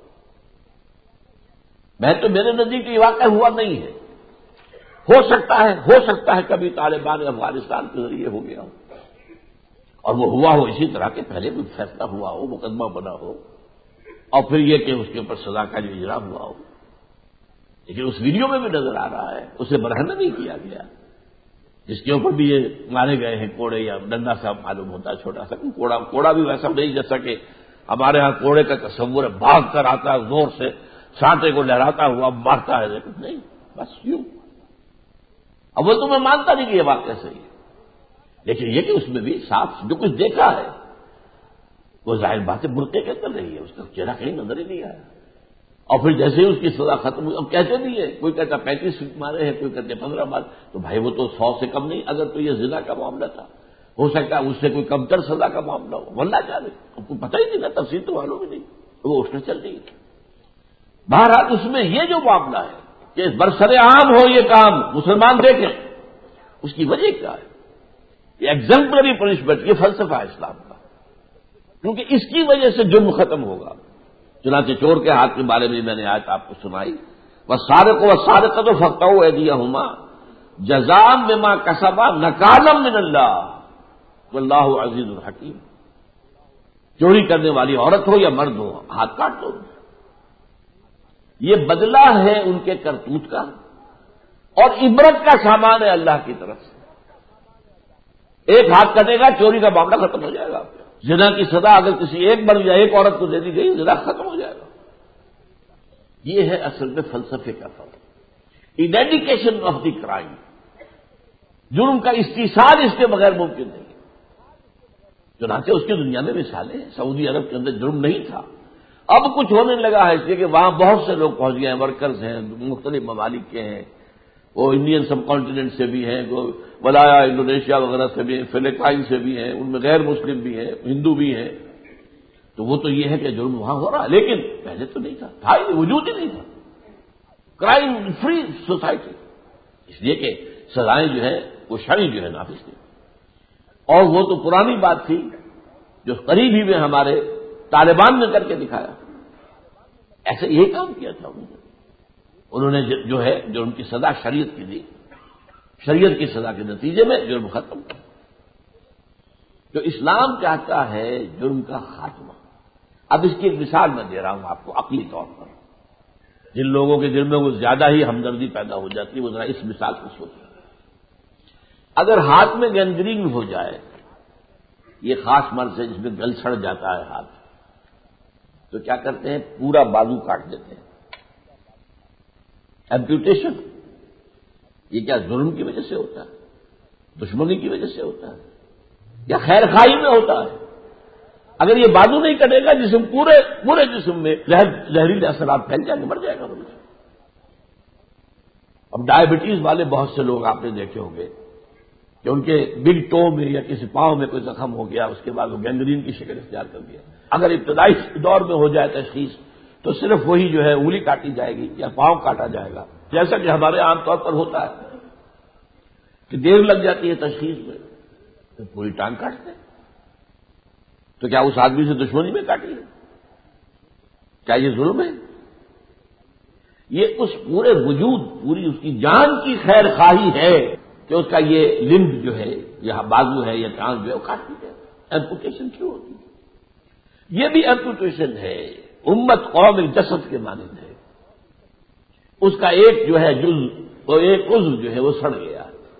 میں تو میرے نزدیک یہ واقعہ ہوا نہیں ہے، ہو سکتا ہے کبھی طالبان افغانستان کے ذریعے ہو گیا ہو، اور وہ ہوا ہو اسی طرح کے پہلے کوئی فیصلہ ہوا ہو، مقدمہ بنا ہو، اور پھر یہ کہ اس کے اوپر سزا کا جو اجرا ہوا ہو، لیکن اس ویڈیو میں بھی نظر آ رہا ہے اسے برہنہ نہیں کیا گیا، جس کے اوپر بھی یہ مارے گئے ہیں کوڑے یا ڈنڈا سا معلوم ہوتا ہے چھوٹا سا، کوڑا بھی ویسا نہیں جیسا کہ ہمارے ہاں کوڑے کا تصور ہے، بھاگ کر آتا ہے زور سے سانٹے کو لہراتا ہوا مارتا ہے، لیکن نہیں، بس یوں۔ اب وہ تو میں مانتا نہیں کہ یہ واقعہ صحیح ہے، لیکن یہ کہ اس میں بھی صاف جو کچھ دیکھا ہے وہ ظاہر بات ہے برقعے کے اندر رہی ہے، اس کا چہرہ کہیں نظر ہی نہیں آیا، اور پھر جیسے ہی اس کی سزا ختم ہوئی، اب کہتے نہیں ہے، کوئی کہتا 35 مارے ہیں، کوئی کہتے 15 مارے، تو بھائی وہ تو 100 سے کم نہیں، اگر تو یہ زنا کا معاملہ تھا ہو سکتا ہے اس سے کوئی کمتر سزا کا معاملہ ہو، واللہ جانے، اب کو پتہ ہی نہیں نا، تفصیل تو معلوم ہی نہیں، وہ اس میں چل رہی ہے۔ بہرحال اس میں یہ جو معاملہ ہے کہ برسر عام ہو یہ کام، مسلمان دیکھیں، اس کی وجہ کیا ہے؟ یہ ایگزمپلری پنشمنٹ، یہ فلسفہ ہے اسلام کا، کیونکہ اس کی وجہ سے جرم ختم ہوگا۔ چنانچہ چور کے ہاتھ کے بارے میں نے آیت آپ کو سنائی، والسارق والسارقۃ فاقطعوا ایدیہما جزاء بما کسبا نکالا من اللہ واللہ عزیز الحکیم، چوری کرنے والی عورت ہو یا مرد ہو ہاتھ کاٹ دو، یہ بدلہ ہے ان کے کرتوت کا، اور عبرت کا سامان ہے اللہ کی طرف سے. ایک ہاتھ کٹے گا, چوری کا معاملہ ختم ہو جائے گا. زنا کی سزا اگر کسی ایک مرد یا ایک عورت کو دے دی گئی, زنا ختم ہو جائے گا. یہ ہے اصل میں فلسفے کا فرق. ایریڈیکیشن آف دی کرائم, جرم کا استحصال اس کے بغیر ممکن نہیں. چنانچہ اس کی دنیا میں مثالیں ہیں. سعودی عرب کے اندر جرم نہیں تھا, اب کچھ ہونے لگا ہے, اس لیے کہ وہاں بہت سے لوگ پہنچ گئے ہیں, ورکرز ہیں, مختلف ممالک کے ہیں, وہ انڈین سب کانٹیننٹ سے بھی ہیں, ولایا انڈونیشیا وغیرہ سے بھی ہیں, فلپائن سے بھی ہیں, ان میں غیر مسلم بھی ہیں, ہندو بھی ہیں. تو وہ تو یہ ہے کہ جرم وہاں ہو رہا ہے, لیکن پہلے تو نہیں تھا ہی, وجود ہی نہیں تھا. کرائم فری سوسائٹی, اس لیے کہ سزائیں جو ہے وہ شرعی جو ہے نافذ تھی. اور وہ تو پرانی بات تھی جو قریب ہی میں ہمارے طالبان نے کر کے دکھایا. ایسے یہی کام کیا تھا انہوں نے جو ہے جرم کی سزا شریعت کی دی, شریعت کی سزا کے نتیجے میں جرم ختم. تو اسلام چاہتا ہے جرم کا خاتمہ. اب اس کی ایک مثال میں دے رہا ہوں آپ کو عقلی طور پر. جن لوگوں کے دل میں وہ زیادہ ہی ہمدردی پیدا ہو جاتی ہے وہ ذرا اس مثال کو سوچیں. اگر ہاتھ میں گینگرین ہو جائے, یہ خاص مرض ہے جس میں گل سڑ جاتا ہے ہاتھ, تو کیا کرتے ہیں, پورا بازو کاٹ دیتے ہیں. ایمپیوٹیشن, یہ کیا جرم کی وجہ سے ہوتا ہے, دشمنی کی وجہ سے ہوتا ہے, یا خیر خواہی میں ہوتا ہے؟ اگر یہ بازو نہیں کٹے گا, جسم پورے جسم میں زہریلے اثرات پھیل جائیں گے, مر جائے گا مریض. اب ڈائبٹیز والے بہت سے لوگ آپ نے دیکھے ہوں گے کہ ان کے بگ ٹو میں یا کسی پاؤں میں کوئی زخم ہو گیا, اس کے بعد وہ گینگرین کی شکل اختیار کر دیا. اگر ابتدائی دور میں ہو جائے تشخیص تو صرف وہی جو ہے انگلی کاٹی جائے گی یا پاؤں کاٹا جائے گا, جیسا کہ ہمارے عام طور پر ہوتا ہے کہ دیر لگ جاتی ہے تشخیص میں, تو پوری ٹانگ کاٹتے ہیں. تو کیا اس آدمی سے دشمنی میں کاٹی ہے؟ کیا یہ ظلم ہے؟ یہ اس پورے وجود, پوری اس کی جان کی خیر خواہی ہے کہ اس کا یہ لمب جو ہے, یہ بازو ہے یا ٹانگ جو ہے وہ کاٹ دی جائے. ایمپوٹیشن کیوں ہوتی ہے؟ یہ بھی ایمپوٹیشن ہے. امت قوم ایک جسد کے مانند ہے, اس کا ایک جو ہے جز, وہ ایک عضو جو ہے وہ سڑ گیا,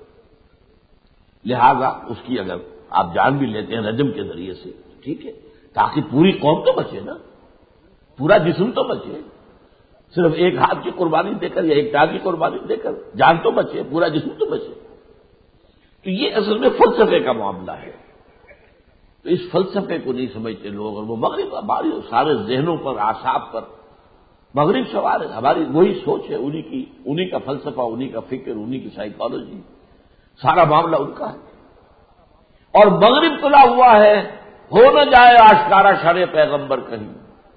لہذا اس کی اگر آپ جان بھی لیتے ہیں رجم کے ذریعے سے, ٹھیک ہے, تاکہ پوری قوم تو بچے نا, پورا جسم تو بچے. صرف ایک ہاتھ کی قربانی دے کر یا ایک ٹانگ کی قربانی دے کر جان تو بچے, پورا جسم تو بچے. تو یہ اصل میں فلسفے کا معاملہ ہے. تو اس فلسفے کو نہیں سمجھتے لوگ, اور وہ مغرب ہماری سارے ذہنوں پر, اعصاب پر مغرب سوار ہے. ہماری وہی سوچ ہے, انہی کا فلسفہ, انہی کا فکر, انہی کی سائیکالوجی, سارا معاملہ ان کا ہے. اور مغرب تلا ہوا ہے, ہو نہ جائے آشکارا شرع پیغمبر کہیں.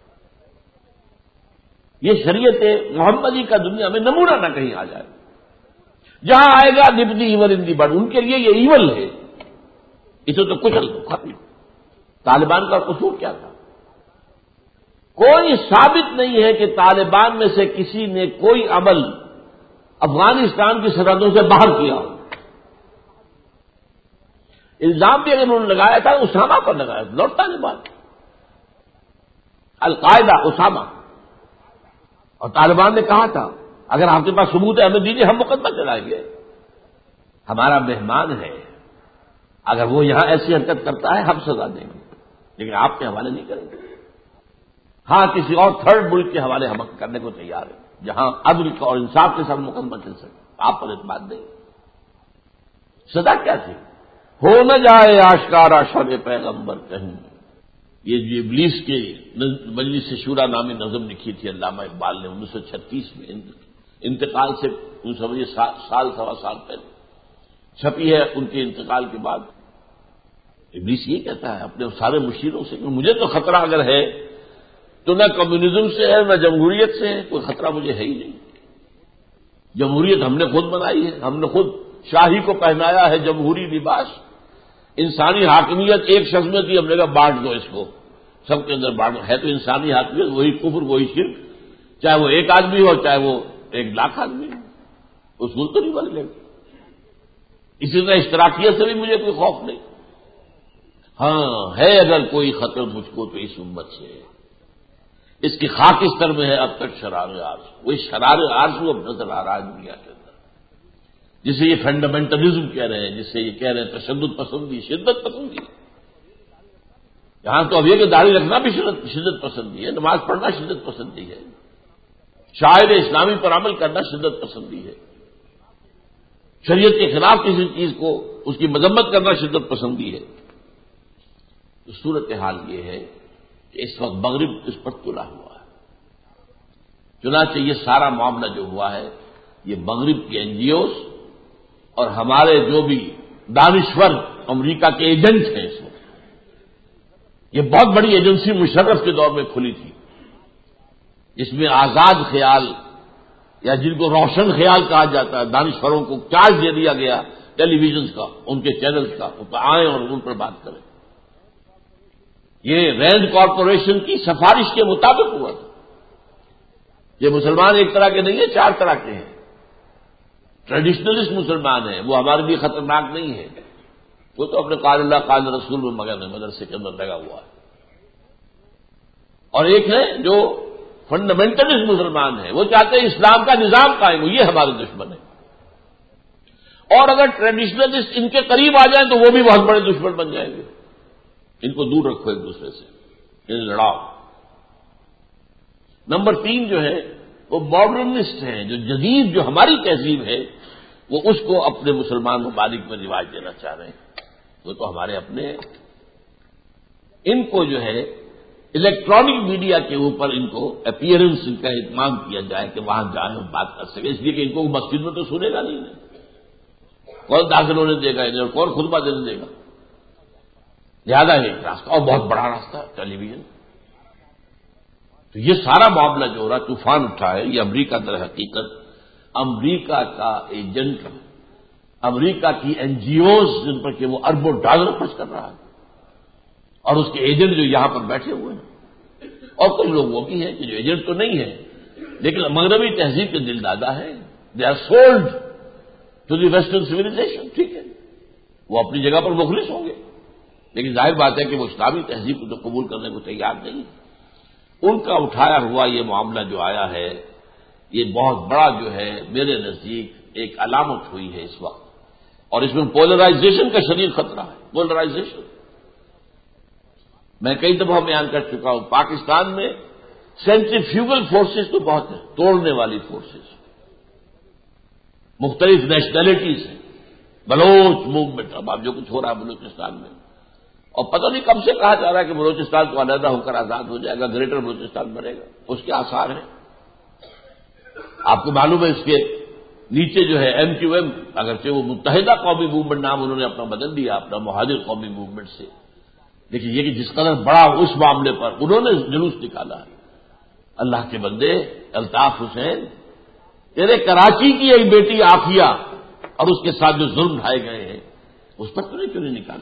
یہ شریعت محمدی کا دنیا میں نمونہ نہ کہیں آ جائے. جہاں آئے گا نبدی ایول ان دی بڑھ, ان کے لیے یہ ایول ہے, اسے تو کچل دو, ختم. طالبان کا قصور کیا تھا؟ کوئی ثابت نہیں ہے کہ طالبان میں سے کسی نے کوئی عمل افغانستان کی سرحدوں سے باہر کیا ہو. الزام بھی اگر انہوں نے لگایا تھا اسامہ پر لگایا, لوٹتا نہیں بات. القاعدہ اسامہ, اور طالبان نے کہا تھا اگر آپ کے پاس ثبوت ہے ہمیں دیجیے, ہم مقدمہ چلائیں گے. ہمارا مہمان ہے, اگر وہ یہاں ایسی حرکت کرتا ہے ہم سزا دیں گے, لیکن آپ کے حوالے نہیں کریں گے. ہاں کسی اور تھرڈ ملک کے حوالے ہم کرنے کو تیار ہیں جہاں عدل اور انصاف کے ساتھ مقدمہ چل سکے, آپ پر اعتماد نہیں. سزا کیا تھی؟ ہو نہ جائے آشکارا شرع پیغمبر کہیں. یہ جو ابلیس کے مجلس شورا نامی نظم لکھی تھی علامہ اقبال نے 1936 میں, انتقال سے ان سمجھے سال سوا سال پہلے چھپی ہے. ان کے انتقال کے بعد ابلیس یہ کہتا ہے اپنے سارے مشیروں سے کہ مجھے تو خطرہ اگر ہے تو نہ کمیونزم سے ہے نہ جمہوریت سے ہے, کوئی خطرہ مجھے ہے ہی نہیں. جمہوریت ہم نے خود بنائی ہے, ہم نے خود شاہی کو پہنایا ہے جمہوری لباس. انسانی حاکمیت ایک شخص میں تھی, ہم نے کہا بانٹ دو اس کو, سب کے اندر بانٹ دو. ہے تو انسانی حاکمیت وہی کفر وہی شرک, چاہے وہ ایک آدمی ہو چاہے وہ 1,00,000 آدمی ہو, اصول تو نہیں بدلے گا. اسی طرح اشتراکیت سے بھی مجھے کوئی خوف نہیں. ہاں ہے اگر کوئی خطر مجھ کو تو اس امت سے ہے, اس کی خاک استر میں ہے اب تک شرار عارض. وہی شرار عارض وہ اب نظر آ رہا ہے دنیا کے اندر. جسے یہ فنڈامنٹلزم کہہ رہے ہیں، جسے یہ کہہ رہے ہیں تشدد پسندی، شدت پسندی. یہاں تو اب یہ کہ داڑھی رکھنا بھی شدت پسندی ہے، نماز پڑھنا شدت پسندی ہے، شاعر اسلامی پر عمل کرنا شدت پسندی ہے، شریعت کے خلاف کسی چیز کو اس کی مذمت کرنا شدت پسندی ہے. تو صورتحال یہ ہے کہ اس وقت مغرب اس پر تلا ہوا ہے. چنانچہ یہ سارا معاملہ جو ہوا ہے یہ مغرب کے این جی اوز اور ہمارے جو بھی دانشور امریکہ کے ایجنٹ ہیں اس وقت. یہ بہت بڑی ایجنسی مشرف کے دور میں کھلی تھی، اس میں آزاد خیال یا جن کو روشن خیال کہا جاتا ہے، دانشوروں کو چارج دے دیا گیا ٹیلی ویژنز کا، ان کے چینلز کا، ان پر آئیں اور ان پر بات کریں. یہ رینڈ کارپوریشن کی سفارش کے مطابق ہوا تھا. یہ مسلمان ایک طرح کے نہیں ہیں، 4 طرح کے ہیں. ٹریڈیشنلسٹ مسلمان ہیں، وہ ہمارے لیے خطرناک نہیں ہے، وہ تو اپنے قال اللہ قال رسول میں مگر مدرسے کے اندر لگا ہوا ہے. اور ایک ہے جو فنڈامنٹلسٹ مسلمان ہیں، وہ چاہتے ہیں اسلام کا نظام قائم ہو، یہ ہمارے دشمن ہیں. اور اگر ٹریڈیشنلسٹ ان کے قریب آ جائیں تو وہ بھی بہت بڑے دشمن بن جائیں گے. ان کو دور رکھو ایک دوسرے سے، انہیں لڑاؤ. نمبر 3 جو ہے وہ ماڈرنسٹ ہیں، جو جدید جو ہماری تہذیب ہے وہ اس کو اپنے مسلمان ممالک میں رواج دینا چاہ رہے ہیں. وہ تو ہمارے اپنے ہیں. ان کو جو ہے الیکٹرانک میڈیا کے اوپر ان کو اپیئرنس ان کا اہتمام کیا جائے کہ وہاں جائیں اور بات کر سکیں، اس لیے کہ ان کو مسجد میں تو سنے گا نہیں، کون داخل ہونے دے گا انہیں اور کون خطبہ دینے دے گا. زیادہ ہے ایک راستہ اور بہت بڑا راستہ ٹیلی ویژن. تو یہ سارا معاملہ جو ہو رہا طوفان اٹھا ہے، یہ امریکہ در حقیقت امریکہ کا ایجنٹ، امریکہ کی این جی اوز جن پر کہ وہ اربوں ڈالر خرچ کر رہا ہے، اور اس کے ایجنٹ جو یہاں پر بیٹھے ہوئے ہیں. اور کچھ لوگ وہ بھی ہیں کہ جو ایجنٹ تو نہیں ہے لیکن مغربی تہذیب کے دل دادا ہیں. They are sold to the western civilization. ٹھیک ہے، وہ اپنی جگہ پر مخلص ہوں گے، لیکن ظاہر بات ہے کہ وہ اسلامی تہذیب کو تو قبول کرنے کو تیار نہیں. ان کا اٹھایا ہوا یہ معاملہ جو آیا ہے یہ بہت بڑا جو ہے میرے نزدیک ایک علامت ہوئی ہے اس وقت. اور اس میں پولرائزیشن کا شدید خطرہ ہے. پولرائزیشن میں کئی دفعہ بیان کر چکا ہوں، پاکستان میں سینٹریفیوگل فورسز تو بہت ہیں، توڑنے والی فورسز، مختلف نیشنلٹیز ہیں. بلوچ موومنٹ، اب آپ جو کچھ ہو رہا ہے بلوچستان میں، اور پتہ نہیں کب سے کہا جا رہا ہے کہ بلوچستان کو علیحدہ ہو کر آزاد ہو جائے گا، گریٹر بلوچستان بنے گا. اس کے آثار ہیں. آپ کو معلوم ہے اس کے نیچے جو ہے ایم کیو ایم، اگرچہ وہ متحدہ قومی موومنٹ نام انہوں نے اپنا بدل دیا اپنا مہاجر قومی موومنٹ سے، لیکن یہ کہ جس قدر بڑا اس معاملے پر انہوں نے جلوس نکالا ہے. اللہ کے بندے الطاف حسین، تیرے کراچی کی ایک بیٹی عافیہ اور اس کے ساتھ جو ظلم ڈھائے گئے ہیں اس پر تو نے کیوں نہیں نکالا؟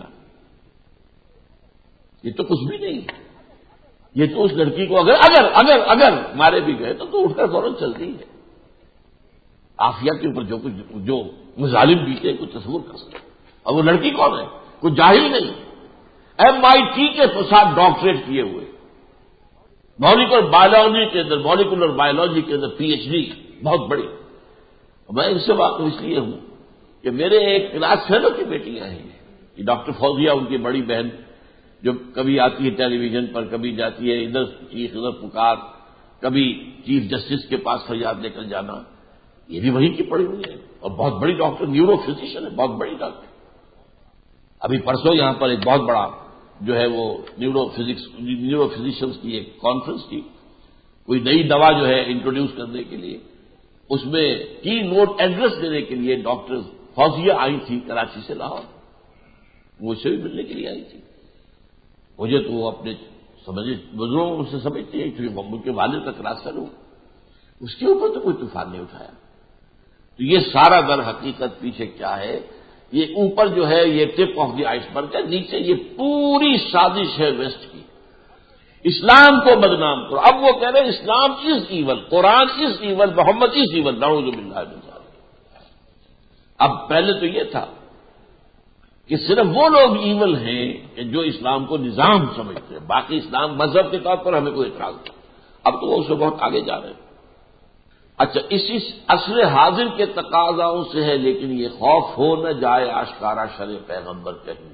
یہ تو کچھ بھی نہیں ہے. یہ تو اس لڑکی کو اگر مارے بھی گئے تو اٹھ کر فوراً چلتی ہے. عافیہ کے اوپر جو مظالم بیتے کچھ تصور کر سکتے. اور وہ لڑکی کون ہے؟ کوئی جاہل نہیں، MIT کے ساتھ ڈاکٹریٹ کیے ہوئے، مالیکولر بایولوجی کے اندر، مالیکولر بایولوجی کے اندر PhD بہت بڑی. میں ان سے واقف اس لیے ہوں کہ میرے ایک کلاس فیلو کی بیٹیاں ہیں، یہ ڈاکٹر فوزیہ ان کی بڑی بہن، جو کبھی آتی ہے ٹیلی ویژن پر، کبھی جاتی ہے ادھر چیخ ادھر پکار، کبھی چیف جسٹس کے پاس فریاد لے کر جانا، یہ بھی وہی کی پڑی ہوئی ہے اور بہت بڑی ڈاکٹر، نیورو فزیشین ہے، بہت بڑی ڈاکٹر. ابھی پرسوں یہاں پر ایک بہت بڑا جو ہے وہ نیورو فزیشنز کی ایک کانفرنس تھی، کوئی نئی دوا جو ہے انٹروڈیوس کرنے کے لیے، اس میں کی نوٹ ایڈریس دینے کے لیے ڈاکٹر فوزیہ آئی تھی کراچی سے لاہور. مجھ سے بھی ملنے کے لیے آئی تھی. مجھے تو وہ اپنے سمجھے بزرگوں سے سمجھتی ہے کیونکہ ممبئی کے والد کا کلاس فیلو، اس کے اوپر تو کوئی طوفان نہیں اٹھایا. تو یہ سارا در حقیقت پیچھے کیا ہے؟ یہ اوپر جو ہے یہ ٹپ آف دی آئس برگ ہے، نیچے یہ پوری سازش ہے ویسٹ کی، اسلام کو بدنام کرو. اب وہ کہہ رہے ہیں Islam is evil, Quran is evil, Muhammad is evil, نعوذ باللہ من ذالک. اب پہلے تو یہ تھا کہ صرف وہ لوگ ایول ہیں کہ جو اسلام کو نظام سمجھتے ہیں، باقی اسلام مذہب کے طور پر ہمیں کوئی اعتراض نہیں. اب تو وہ اس سے بہت آگے جا رہے ہیں. اچھا، اسی عصر حاضر کے تقاضاؤں سے ہے، لیکن یہ خوف ہو نہ جائے آشکارا شرع پیغمبر کہیں۔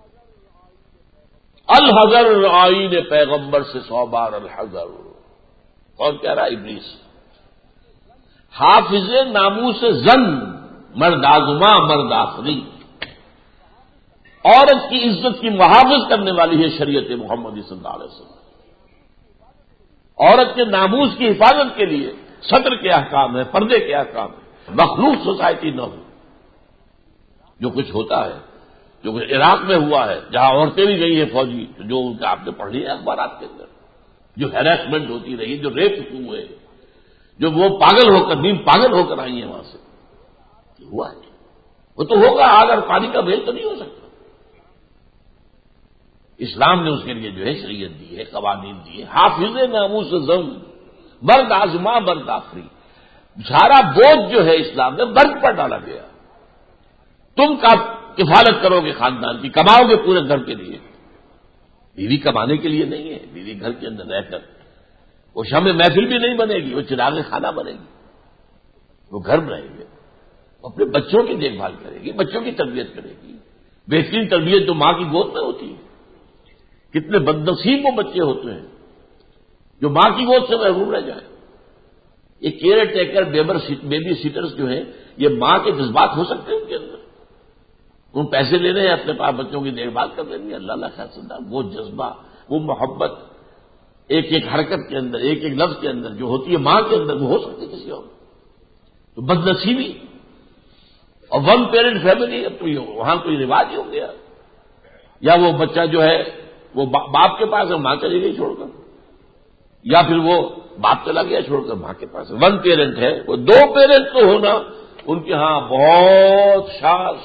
الحذر آئین پیغمبر سے 100 بار الحذر۔ کون کہہ رہا؟ ابلیس۔ حافظ ناموس زن مرد آزما مرد آفری، عورت کی عزت کی محافظ کرنے والی ہے شریعت محمدی صلی اللہ علیہ وسلم۔ عورت کے ناموس کی حفاظت کے لیے سطر کے احکام ہیں، پردے کے احکام ہیں، مخلوق سوسائٹی نہ ہو۔ جو کچھ ہوتا ہے، جو کچھ عراق میں ہوا ہے، جہاں عورتیں بھی گئی ہیں فوجی، جو ان کا آپ نے پڑھ لیا اخبارات کے اندر، جو ہیراسمنٹ ہوتی رہی، جو ریپ ہوئے، جو وہ پاگل ہو کر نیم پاگل ہو کر آئی ہیں وہاں سے، ہوا ہے۔ وہ تو ہوگا، آگ اور پانی کا میل تو نہیں ہو سکتا۔ اسلام نے اس کے لیے جو ہے شریعت دی ہے، قوانین دیے۔ حافظ ناموس زن مرد آزما مرد آفری، سارا بوجھ جو ہے اسلام میں مرد پر ڈالا گیا۔ تم کا کفالت کرو گے خاندان کی، کماؤ گے پورے گھر کے لیے۔ بیوی کمانے کے لیے نہیں ہے، بیوی گھر کے اندر رہ کر وہ شمع محفل بھی نہیں بنے گی، وہ چراغ خانہ بنے گی، وہ گھر بنائیں گے، وہ اپنے بچوں کی دیکھ بھال کرے گی، بچوں کی تربیت کرے گی۔ بہترین تربیت جو ماں کی گود میں ہوتی ہے۔ کتنے بدنصیب وہ بچے ہوتے ہیں جو ماں کی گود سے محروم رہ جائیں۔ یہ کیئر ٹیکر بیبی سیٹرز جو ہیں، یہ ماں کے جذبات ہو سکتے ہیں ان کے اندر۔ ان پیسے لے رہے ہیں اپنے پاس بچوں کی دیکھ بھال کر دیں گے، اللہ اللہ خیر صدا، وہ جذبہ، وہ محبت ایک ایک حرکت کے اندر، ایک ایک لفظ کے اندر جو ہوتی ہے ماں کے اندر، وہ ہو سکتی ہے کسی اور۔ تو بدنصیبی اور ون پیرنٹ فیملی، اب تو وہاں کوئی رواج ہی ہو گیا، یا وہ بچہ جو ہے وہ باپ کے پاس ہے، ماں چلی گئی چھوڑ کر، یا پھر وہ باپ چلا گیا چھوڑ کر ماں کے پاس ہے۔ ون پیرنٹ ہے، وہ دو پیرنٹ تو ہونا ان کے ہاں بہت شاذ،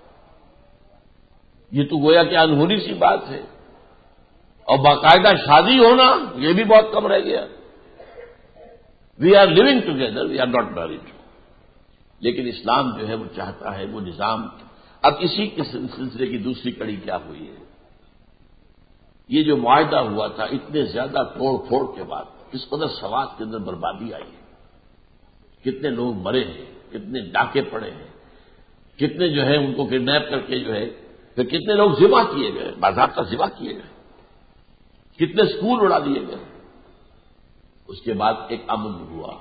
یہ تو گویا کہ انہونی سی بات ہے۔ اور باقاعدہ شادی ہونا یہ بھی بہت کم رہ گیا۔ We are living together, we are not married. لیکن اسلام جو ہے وہ چاہتا ہے وہ نظام۔ اب اسی کے سلسلے کی دوسری کڑی کیا ہوئی ہے؟ یہ جو معاہدہ ہوا تھا، اتنے زیادہ توڑ پھوڑ کے بعد کس قدر سماج کے اندر بربادی آئی ہے، کتنے لوگ مرے ہیں، کتنے ڈاکے پڑے ہیں، کتنے جو ہے ان کو کڈنیپ کر کے جو ہے پھر کتنے لوگ ذبح کیے گئے، باضابطہ ذبح کیے گئے، کتنے اسکول اڑا دیے گئے۔ اس کے بعد ایک امن ہوا۔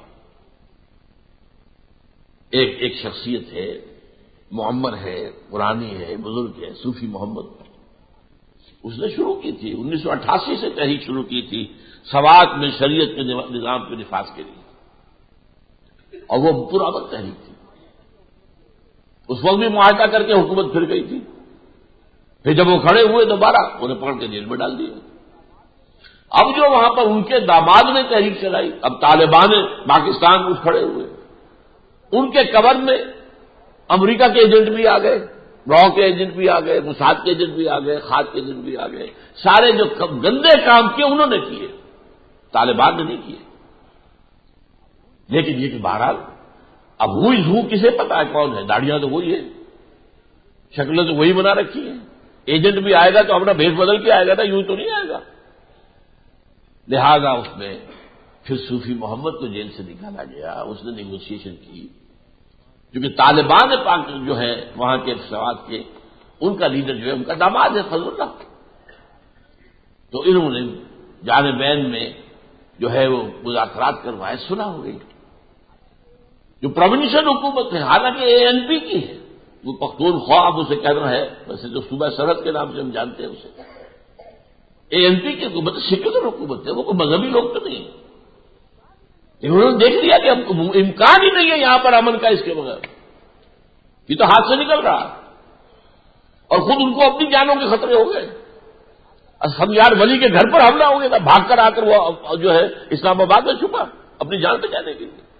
ایک شخصیت ہے، معمر ہے، قرآنی ہے، بزرگ ہے، صوفی محمد، اس نے شروع کی تھی 1988 سے تحریک شروع کی تھی سوات میں شریعت کے نظام کے نفاذ کے لیے، اور وہ پرامن تحریک تھی۔ اس وقت بھی معاہدہ کر کے حکومت پھر گئی تھی، پھر جب وہ کھڑے ہوئے دوبارہ انہیں پکڑ کے جیل میں ڈال دیا۔ اب جو وہاں پر ان کے داماد نے تحریک چلائی، اب طالبان پاکستان میں کھڑے ہوئے، ان کے کور میں امریکہ کے ایجنٹ بھی آ گئے، را کے ایجنٹ بھی آ گئے، موساد کے ایجنٹ بھی آ گئے، خاد کے ایجنٹ بھی آ گئے۔ سارے جو گندے کام کیے انہوں نے کیے، طالبان نے نہیں کیے۔ لیکن یہ کہ بہرحال اب ہو کسے پتا ہے کون ہے؟ داڑیاں تو وہی ہے، شکلیں تو وہی بنا رکھی ہیں۔ ایجنٹ بھی آئے گا تو اپنا بھیس بدل کے آئے گا، یوں تو نہیں آئے گا۔ لہذا اس میں پھر صوفی محمد کو جیل سے نکالا گیا، اس نے نیگوشیشن کی، کیونکہ طالبان پاک جو ہے وہاں کے سوات کے، ان کا لیڈر جو ہے ان کا داماد ہے فضل اللہ، تو انہوں نے جانبین میں جو ہے وہ مذاکرات کروائے، صلح ہو گئی۔ جو پروونشل حکومت ہے، حالانکہ ANP کی ہے، وہ پختونخوا اب اسے کہنا ہے، ویسے جو صوبہ سرحد کے نام سے ہم جانتے ہیں اسے، ANP کی حکومت سیکولر حکومت ہے، وہ کوئی مذہبی لوگ تو نہیں ہے۔ انہوں نے دیکھ لیا کہ امکان ہی نہیں ہے یہاں پر امن کا اس کے بغیر، یہ تو ہاتھ سے نکل رہا ہے، اور خود ان کو اپنی جانوں کے خطرے ہو گئے۔ سمجھار ولی کے گھر پر حملہ ہو گیا تھا، بھاگ کر آ کر وہ جو ہے اسلام آباد میں چھپا اپنی جان بچانے کے لیے۔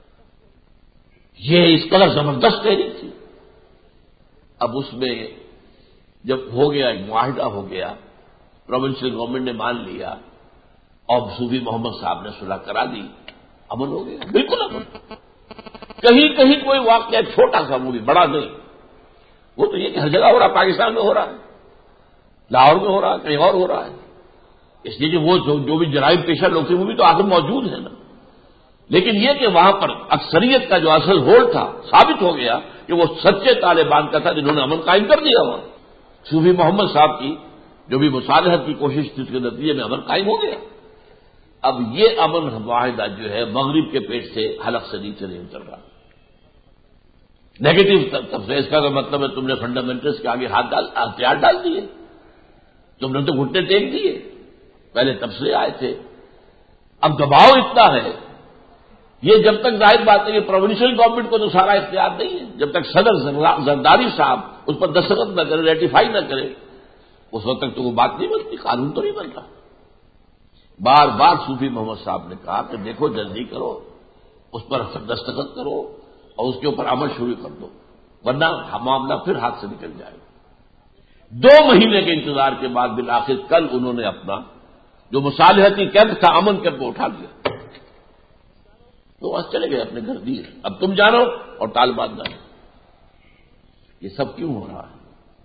یہ اس قدر زبردست تحریک تھی۔ اب اس میں جب ہو گیا، ایک معاہدہ ہو گیا، پروونشل گورنمنٹ نے مان لیا، اور صوفی محمد صاحب نے صلح کرا دی، امن ہو گیا، بالکل امن۔ کہیں کہیں کوئی واقعہ چھوٹا سا، وہ بھی بڑا نہیں، وہ تو یہ کہ ہر جگہ ہو رہا، پاکستان میں ہو رہا ہے، لاہور میں ہو رہا ہے، کہیں اور ہو رہا ہے، اس لیے کہ وہ جو بھی جرائم پیشہ لوگ تھے وہ بھی تو آگے موجود ہیں نا۔ لیکن یہ کہ وہاں پر اکثریت کا جو اصل ہولڈ تھا ثابت ہو گیا کہ وہ سچے طالبان کا تھا جنہوں نے امن قائم کر دیا وہاں. صوفی محمد صاحب کی جو بھی مصالحت کی کوشش تھی اس کے نتیجے میں امن قائم ہو گیا. اب یہ امن معاہدہ جو ہے مغرب کے پیٹ سے حلق سے نیچے نہیں اتر رہا. نیگیٹو طرف سے اس کا مطلب ہے تم نے فنڈامنٹلس کے آگے ہتھیار ڈال دیے, تم نے تو گھٹنے ٹیک دیے. پہلے تبصرے آئے تھے, اب دباؤ اتنا ہے. یہ جب تک ظاہر بات ہے کہ پروونشل گورنمنٹ کو تو سارا اختیار نہیں ہے, جب تک صدر زرداری صاحب اس پر دستخط نہ کرے, ریٹیفائی نہ کرے, اس وقت تک تو وہ بات نہیں بنتی, قانون تو نہیں بنتا. بار بار صوفی محمد صاحب نے کہا کہ دیکھو جلدی کرو, اس پر دستخط کرو اور اس کے اوپر عمل شروع کر دو, ورنہ معاملہ پھر ہاتھ سے نکل جائے گا. 2 مہینے کے انتظار کے بعد بالآخر کل انہوں نے اپنا جو مصالحتی کیمپ تھا امن کیمپ کو اٹھا لیا, تو وہاں چلے گئے اپنے گھر دیے. اب تم جانو اور طالبان جانو. یہ سب کیوں ہو رہا ہے؟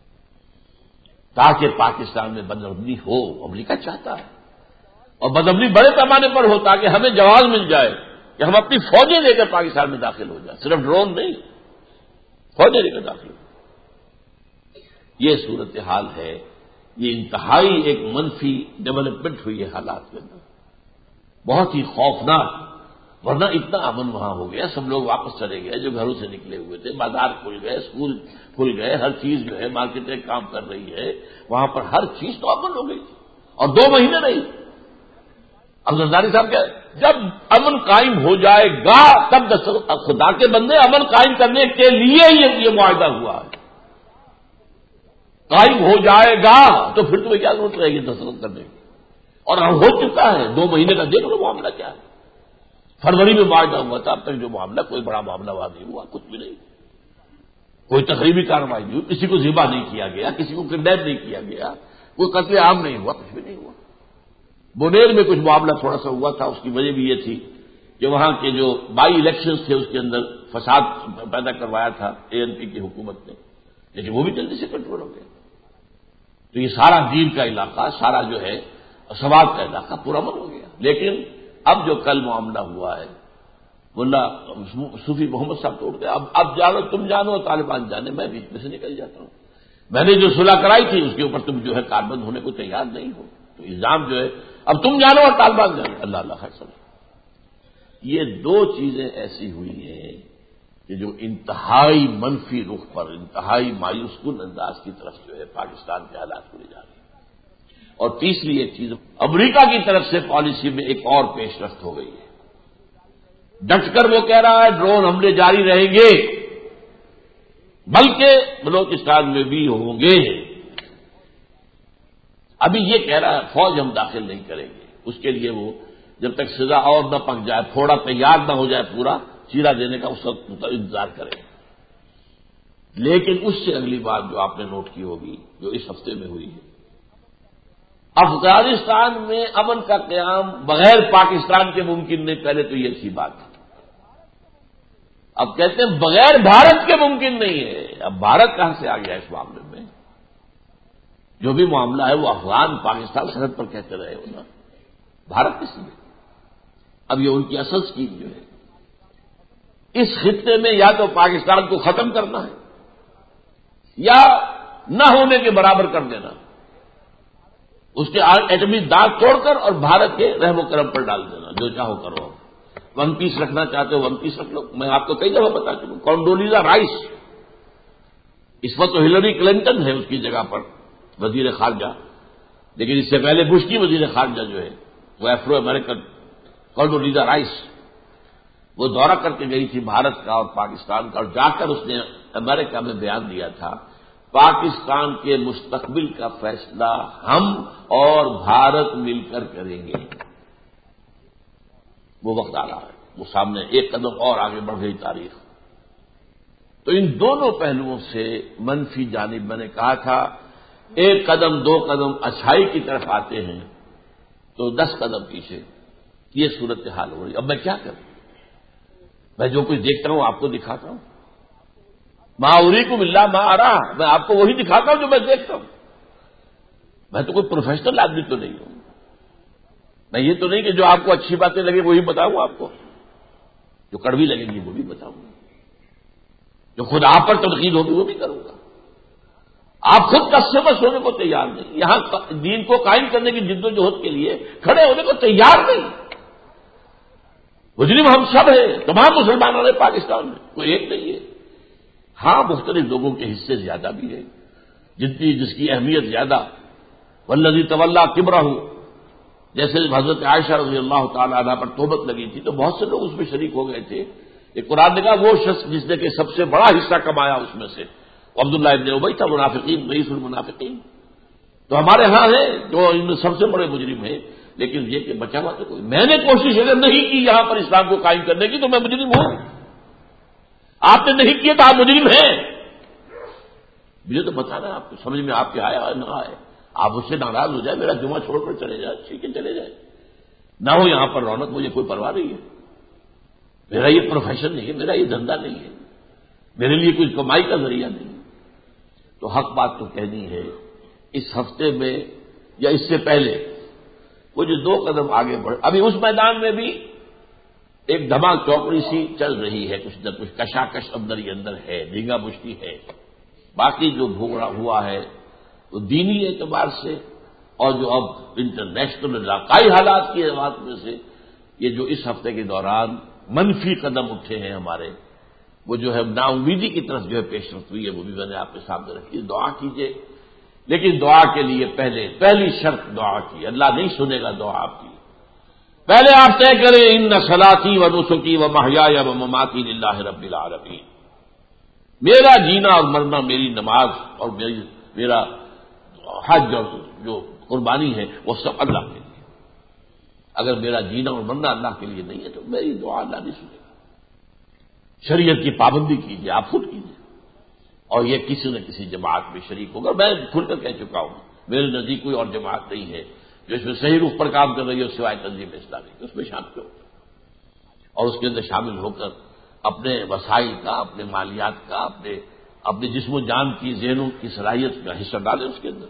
تاکہ پاکستان میں بدامنی ہو. امریکہ چاہتا ہے, اور بدامنی بڑے پیمانے پر ہو تاکہ ہمیں جواز مل جائے کہ ہم اپنی فوجیں لے کر پاکستان میں داخل ہو جائیں. صرف ڈرون نہیں, فوجیں لے کر داخل ہو. یہ صورتحال ہے. یہ انتہائی ایک منفی ڈیولپمنٹ ہوئی ہے حالات کے اندر, بہت ہی خوفناک. ورنہ اتنا امن وہاں ہو گیا, سب لوگ واپس چلے گئے جو گھروں سے نکلے ہوئے تھے, بازار کھل گئے, اسکول کھل گئے, ہر چیز جو ہے مارکیٹیں کام کر رہی ہے, وہاں پر ہر چیز تو امن ہو گئی تھی. اور 2 مہینے نہیں. اب زرداری صاحب کیا, جب امن قائم ہو جائے گا تب خدا کے بندے امن قائم کرنے کے لیے یہ معاہدہ ہوا ہے. قائم ہو جائے گا تو پھر تمہیں کیا ضرورت رہے گی دستخط کرنے کی. اور ہو چکا ہے 2 مہینے کا. دیکھ لو معاملہ کیا ہے. فروری میں معاہدہ ہوا تھا, اب تک جو معاملہ کوئی بڑا معاملہ وہاں نہیں ہوا, کچھ بھی نہیں. کوئی تقریبی کارروائی نہیں ہوئی, کسی کو ذبح نہیں کیا گیا, کسی کو کڈنیپ نہیں کیا گیا, کوئی قتل عام نہیں ہوا, کچھ بھی نہیں ہوا. بونیر میں کچھ معاملہ تھوڑا سا ہوا تھا, اس کی وجہ بھی یہ تھی کہ وہاں کے جو بائی الیکشنز تھے اس کے اندر فساد پیدا کروایا تھا ANP کی حکومت نے, لیکن وہ بھی جلدی سے کنٹرول ہو گیا. تو یہ سارا دین کا علاقہ, سارا جو ہے سواد کا علاقہ پورا امن ہو گیا. لیکن اب جو کل معاملہ ہوا ہے, ملا صوفی محمد صاحب توڑ گئے. اب جانو, تم جانو, طالبان جانے, میں بیچ میں سے نکل جاتا ہوں. میں نے جو صلح کرائی تھی اس کے اوپر تم جو ہے کاربند ہونے کو تیار نہیں ہو, تو الزام جو ہے اب تم جانو اور طالبان جانے. اللہ اللہ خیر سمجھ. یہ 2 چیزیں ایسی ہوئی ہیں کہ جو انتہائی منفی رخ پر, انتہائی مایوس کن انداز کی طرف جو ہے پاکستان کے حالات کو لے جا رہے ہیں. اور تیسری ایک چیز, امریکہ کی طرف سے پالیسی میں ایک اور پیش رفت ہو گئی ہے. ڈٹ کر وہ کہہ رہا ہے ڈرون حملے جاری رہیں گے, بلکہ بلوچستان میں بھی ہوں گے. ابھی یہ کہہ رہا ہے فوج ہم داخل نہیں کریں گے, اس کے لیے وہ جب تک سزا اور نہ پک جائے, پھوڑا تیار نہ ہو جائے پورا چیرا دینے کا, اس وقت انتظار کریں. لیکن اس سے اگلی بات جو آپ نے نوٹ کی ہوگی, جو اس ہفتے میں ہوئی ہے, افغانستان میں امن کا قیام بغیر پاکستان کے ممکن نہیں. پہلے تو یہ تھی بات, اب کہتے ہیں بغیر بھارت کے ممکن نہیں ہے. اب بھارت کہاں سے آ گیا اس معاملے میں؟ جو بھی معاملہ ہے وہ افغان پاکستان سرحد پر کہتے رہے ہونا, بھارت کس لیے؟ اب یہ ان کی اصل اسکیم جو ہے اس خطے میں یا تو پاکستان کو ختم کرنا ہے یا نہ ہونے کے برابر کر دینا, اس کے ایٹمی دانت توڑ کر اور بھارت کے رحم و کرم پر ڈال دینا. جو چاہو کرو, 1 پیس رکھنا چاہتے ہو 1 پیس رکھ لو. میں آپ کو کئی دفعہ بتا چکا ہوں, کونڈولیزا رائس اس وقت تو ہلری کلنٹن ہے اس کی جگہ پر وزیر خارجہ, لیکن اس سے پہلے بش کی وزیر خارجہ جو ہے وہ افرو امریکن کونڈولیزا رائس, وہ دورہ کر کے گئی تھی بھارت کا اور پاکستان کا, اور جا کر اس نے امریکہ میں بیان دیا تھا پاکستان کے مستقبل کا فیصلہ ہم اور بھارت مل کر کریں گے. وہ وقت آ رہا ہے, وہ سامنے ایک قدم اور آگے بڑھ گئی تاریخ. تو ان دونوں پہلوؤں سے منفی جانب میں نے کہا تھا 1 قدم 2 قدم اچھائی کی طرف آتے ہیں تو 10 قدم پیچھے. یہ صورتحال ہو رہی. اب میں کیا کروں؟ میں جو کچھ دیکھتا ہوں آپ کو دکھاتا ہوں. ما اریکم الا ما ارا, میں آپ کو وہی دکھاتا ہوں جو میں دیکھتا ہوں. میں تو کوئی پروفیشنل آدمی تو نہیں ہوں. میں یہ تو نہیں کہ جو آپ کو اچھی باتیں لگے وہی بتاؤں آپ کو. جو کڑوی لگے گی وہ بھی بتاؤں گا، جو خود آپ پر تنقید ہوگی وہ بھی کروں گا۔ آپ خود کس سے بس ہونے کو تیار نہیں، یہاں دین کو قائم کرنے کی جد و جہد کے لیے کھڑے ہونے کو تیار نہیں۔ مجرم ہم سب ہیں، تمام مسلمانوں نے پاکستان میں، کوئی ایک نہیں ہے۔ ہاں مختلف لوگوں کے حصے زیادہ بھی ہیں، جس کی اہمیت زیادہ، والذی تولی کبرہ، جیسے حضرت عائشہ رضی اللہ تعالی عنہا پر توبت لگی تھی تو بہت سے لوگ اس میں شریک ہو گئے تھے۔ ایک قرآن نے کہا وہ شخص جس نے کہ سب سے بڑا حصہ کمایا اس میں سے عبداللہ ابن ابی تھا، منافقین رئیس المنافقین۔ تو ہمارے ہاں ہے جو ان میں سب سے بڑے مجرم ہیں، لیکن یہ کہ بچا ہوا تو کوئی، میں نے کوشش اگر نہیں کی یہاں پر اسلام کو قائم کرنے کی تو میں مجرم ہوں، آپ نے نہیں کیا تو آپ مجرم ہیں۔ مجھے تو بتانا ہے آپ کو، سمجھ میں آپ کے آیا نہ آئے، آپ اس سے ناراض ہو جائے، میرا جمعہ چھوڑ کر چلے جائے، ٹھیک ہے چلے جائے، نہ ہو یہاں پر رونق، مجھے کوئی پرواہ نہیں ہے، میرا یہ پروفیشن نہیں ہے، میرا یہ دھندا نہیں ہے، میرے لیے کوئی کمائی کا ذریعہ نہیں ہے۔ تو حق بات تو کہنی ہے، اس ہفتے میں یا اس سے پہلے وہ جو 2 قدم آگے بڑھے، ابھی اس میدان میں بھی ایک دھماک چوکڑی سی چل رہی ہے، کچھ نہ کچھ کشاکش اندر ہی اندر ہے، ڈھینگا مشتی ہے۔ باقی جو بھوگڑا ہوا ہے وہ دینی اعتبار سے اور جو اب انٹرنیشنل علاقائی حالات کی حوالات میں سے یہ جو اس ہفتے کے دوران منفی قدم اٹھے ہیں ہمارے، وہ جو ہے نا امیدی کی طرف جو ہے پیش رفت ہوئی ہے، وہ بھی میں نے آپ کے سامنے رکھی ہے۔ دعا کیجیے، لیکن دعا کے لیے پہلی شرط دعا کی، اللہ نہیں سنے گا دعا آپ کی۔ پہلے آپ طے کریں ان صلاتی و نسکی و محیای و مماتی للہ رب العالمین، میرا جینا اور مرنا، میری نماز اور میرا حج اور جو قربانی ہے وہ سب اللہ کے لیے۔ اگر میرا جینا اور مرنا اللہ کے لیے نہیں ہے تو میری دعا اللہ نہیں سنے گا۔ شریعت کی پابندی کیجیے، آپ خود کیجیے، اور یہ کسی نہ کسی جماعت میں شریک ہوگا۔ میں کھل کر کہہ چکا ہوں، میرے نزدیک کوئی اور جماعت نہیں ہے جو اس میں صحیح رخ پر کام کر رہی ہے سوائے تنظیم اسلامی، اس میں شامل ہو اور اس کے اندر شامل ہو کر اپنے وسائل کا، اپنے مالیات کا، اپنے جسم و جان کی، ذہنوں کی صلاحیت کا حصہ ڈالیں اس کے اندر۔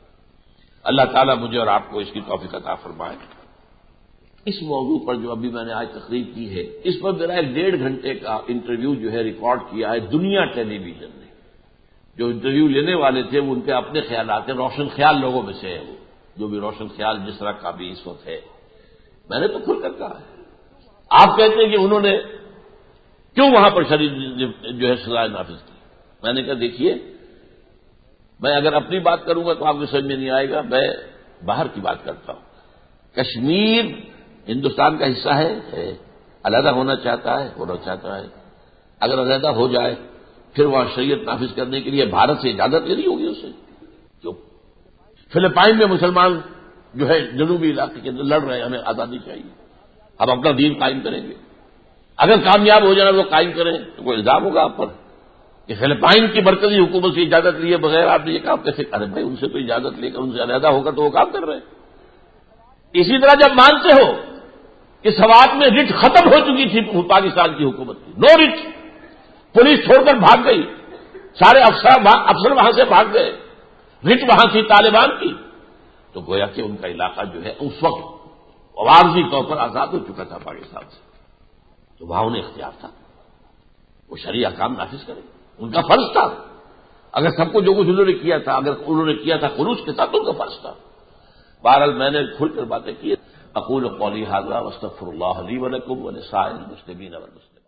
اللہ تعالیٰ مجھے اور آپ کو اس کی توفیق عطا فرمائے۔ اس موضوع پر جو ابھی میں نے آج تقریر کی ہے، اس پر میرا 1.5 گھنٹے کا انٹرویو جو ہے ریکارڈ کیا ہے دنیا ٹیلی ویژن نے۔ جو انٹرویو لینے والے تھے وہ ان کے اپنے خیالات ہیں، روشن خیال لوگوں میں سے ہے، وہ جو بھی روشن خیال جس طرح کا بھی اس وقت ہے، میں نے تو کھل کر کہا ہے۔ آپ کہتے ہیں کہ انہوں نے کیوں وہاں پر شریعت جو ہے سزائے نافذ کی؟ میں نے کہا دیکھیے، میں اگر اپنی بات کروں گا تو آپ کو سمجھ میں نہیں آئے گا، میں باہر کی بات کرتا ہوں۔ کشمیر ہندوستان کا حصہ ہے، علیحدہ ہونا چاہتا ہے، اگر علیحدہ ہو جائے پھر وہاں شریعت نافذ کرنے کے لیے بھارت سے اجازت لینی ہوگی اسے؟ کیوں؟ فلپائن میں مسلمان جو ہے جنوبی علاقے کے اندر لڑ رہے ہیں، ہمیں آزادی چاہیے، ہم اپنا دین قائم کریں گے، اگر کامیاب ہو جائے وہ قائم کریں تو کوئی الزام ہوگا آپ پر کہ فلپائن کی مرکزی حکومت سے اجازت لیے بغیر آپ نے یہ کام کیسے کریں؟ بھائی ان سے تو اجازت لے کر ان سے علیحدہ ہوگا تو وہ کام کر رہے ہیں۔ اسی طرح جب مانتے ہو کہ سوات میں رٹ ختم ہو چکی تھی پاکستان کی حکومت کی، نو رٹ، پولیس چھوڑ کر بھاگ گئی، سارے افسر وہاں سے بھاگ گئے، رٹ وہاں تھی طالبان کی، تو گویا کہ ان کا علاقہ جو ہے اس وقت عارضی طور پر آزاد ہو چکا تھا پاکستان سے، تو وہاں انہیں اختیار تھا وہ شرعی احکام نافذ کریں، ان کا فرض تھا۔ اگر سب کو جو کچھ انہوں نے کیا تھا، اگر انہوں نے کیا تھا خروج کے ساتھ، ان کا فرض تھا۔ بہرحال میں نے کھل کر باتیں کی۔ اقول قولی ھذا واستغفر اللہ لی ولکم ولسائر المسلمین والمسلمات۔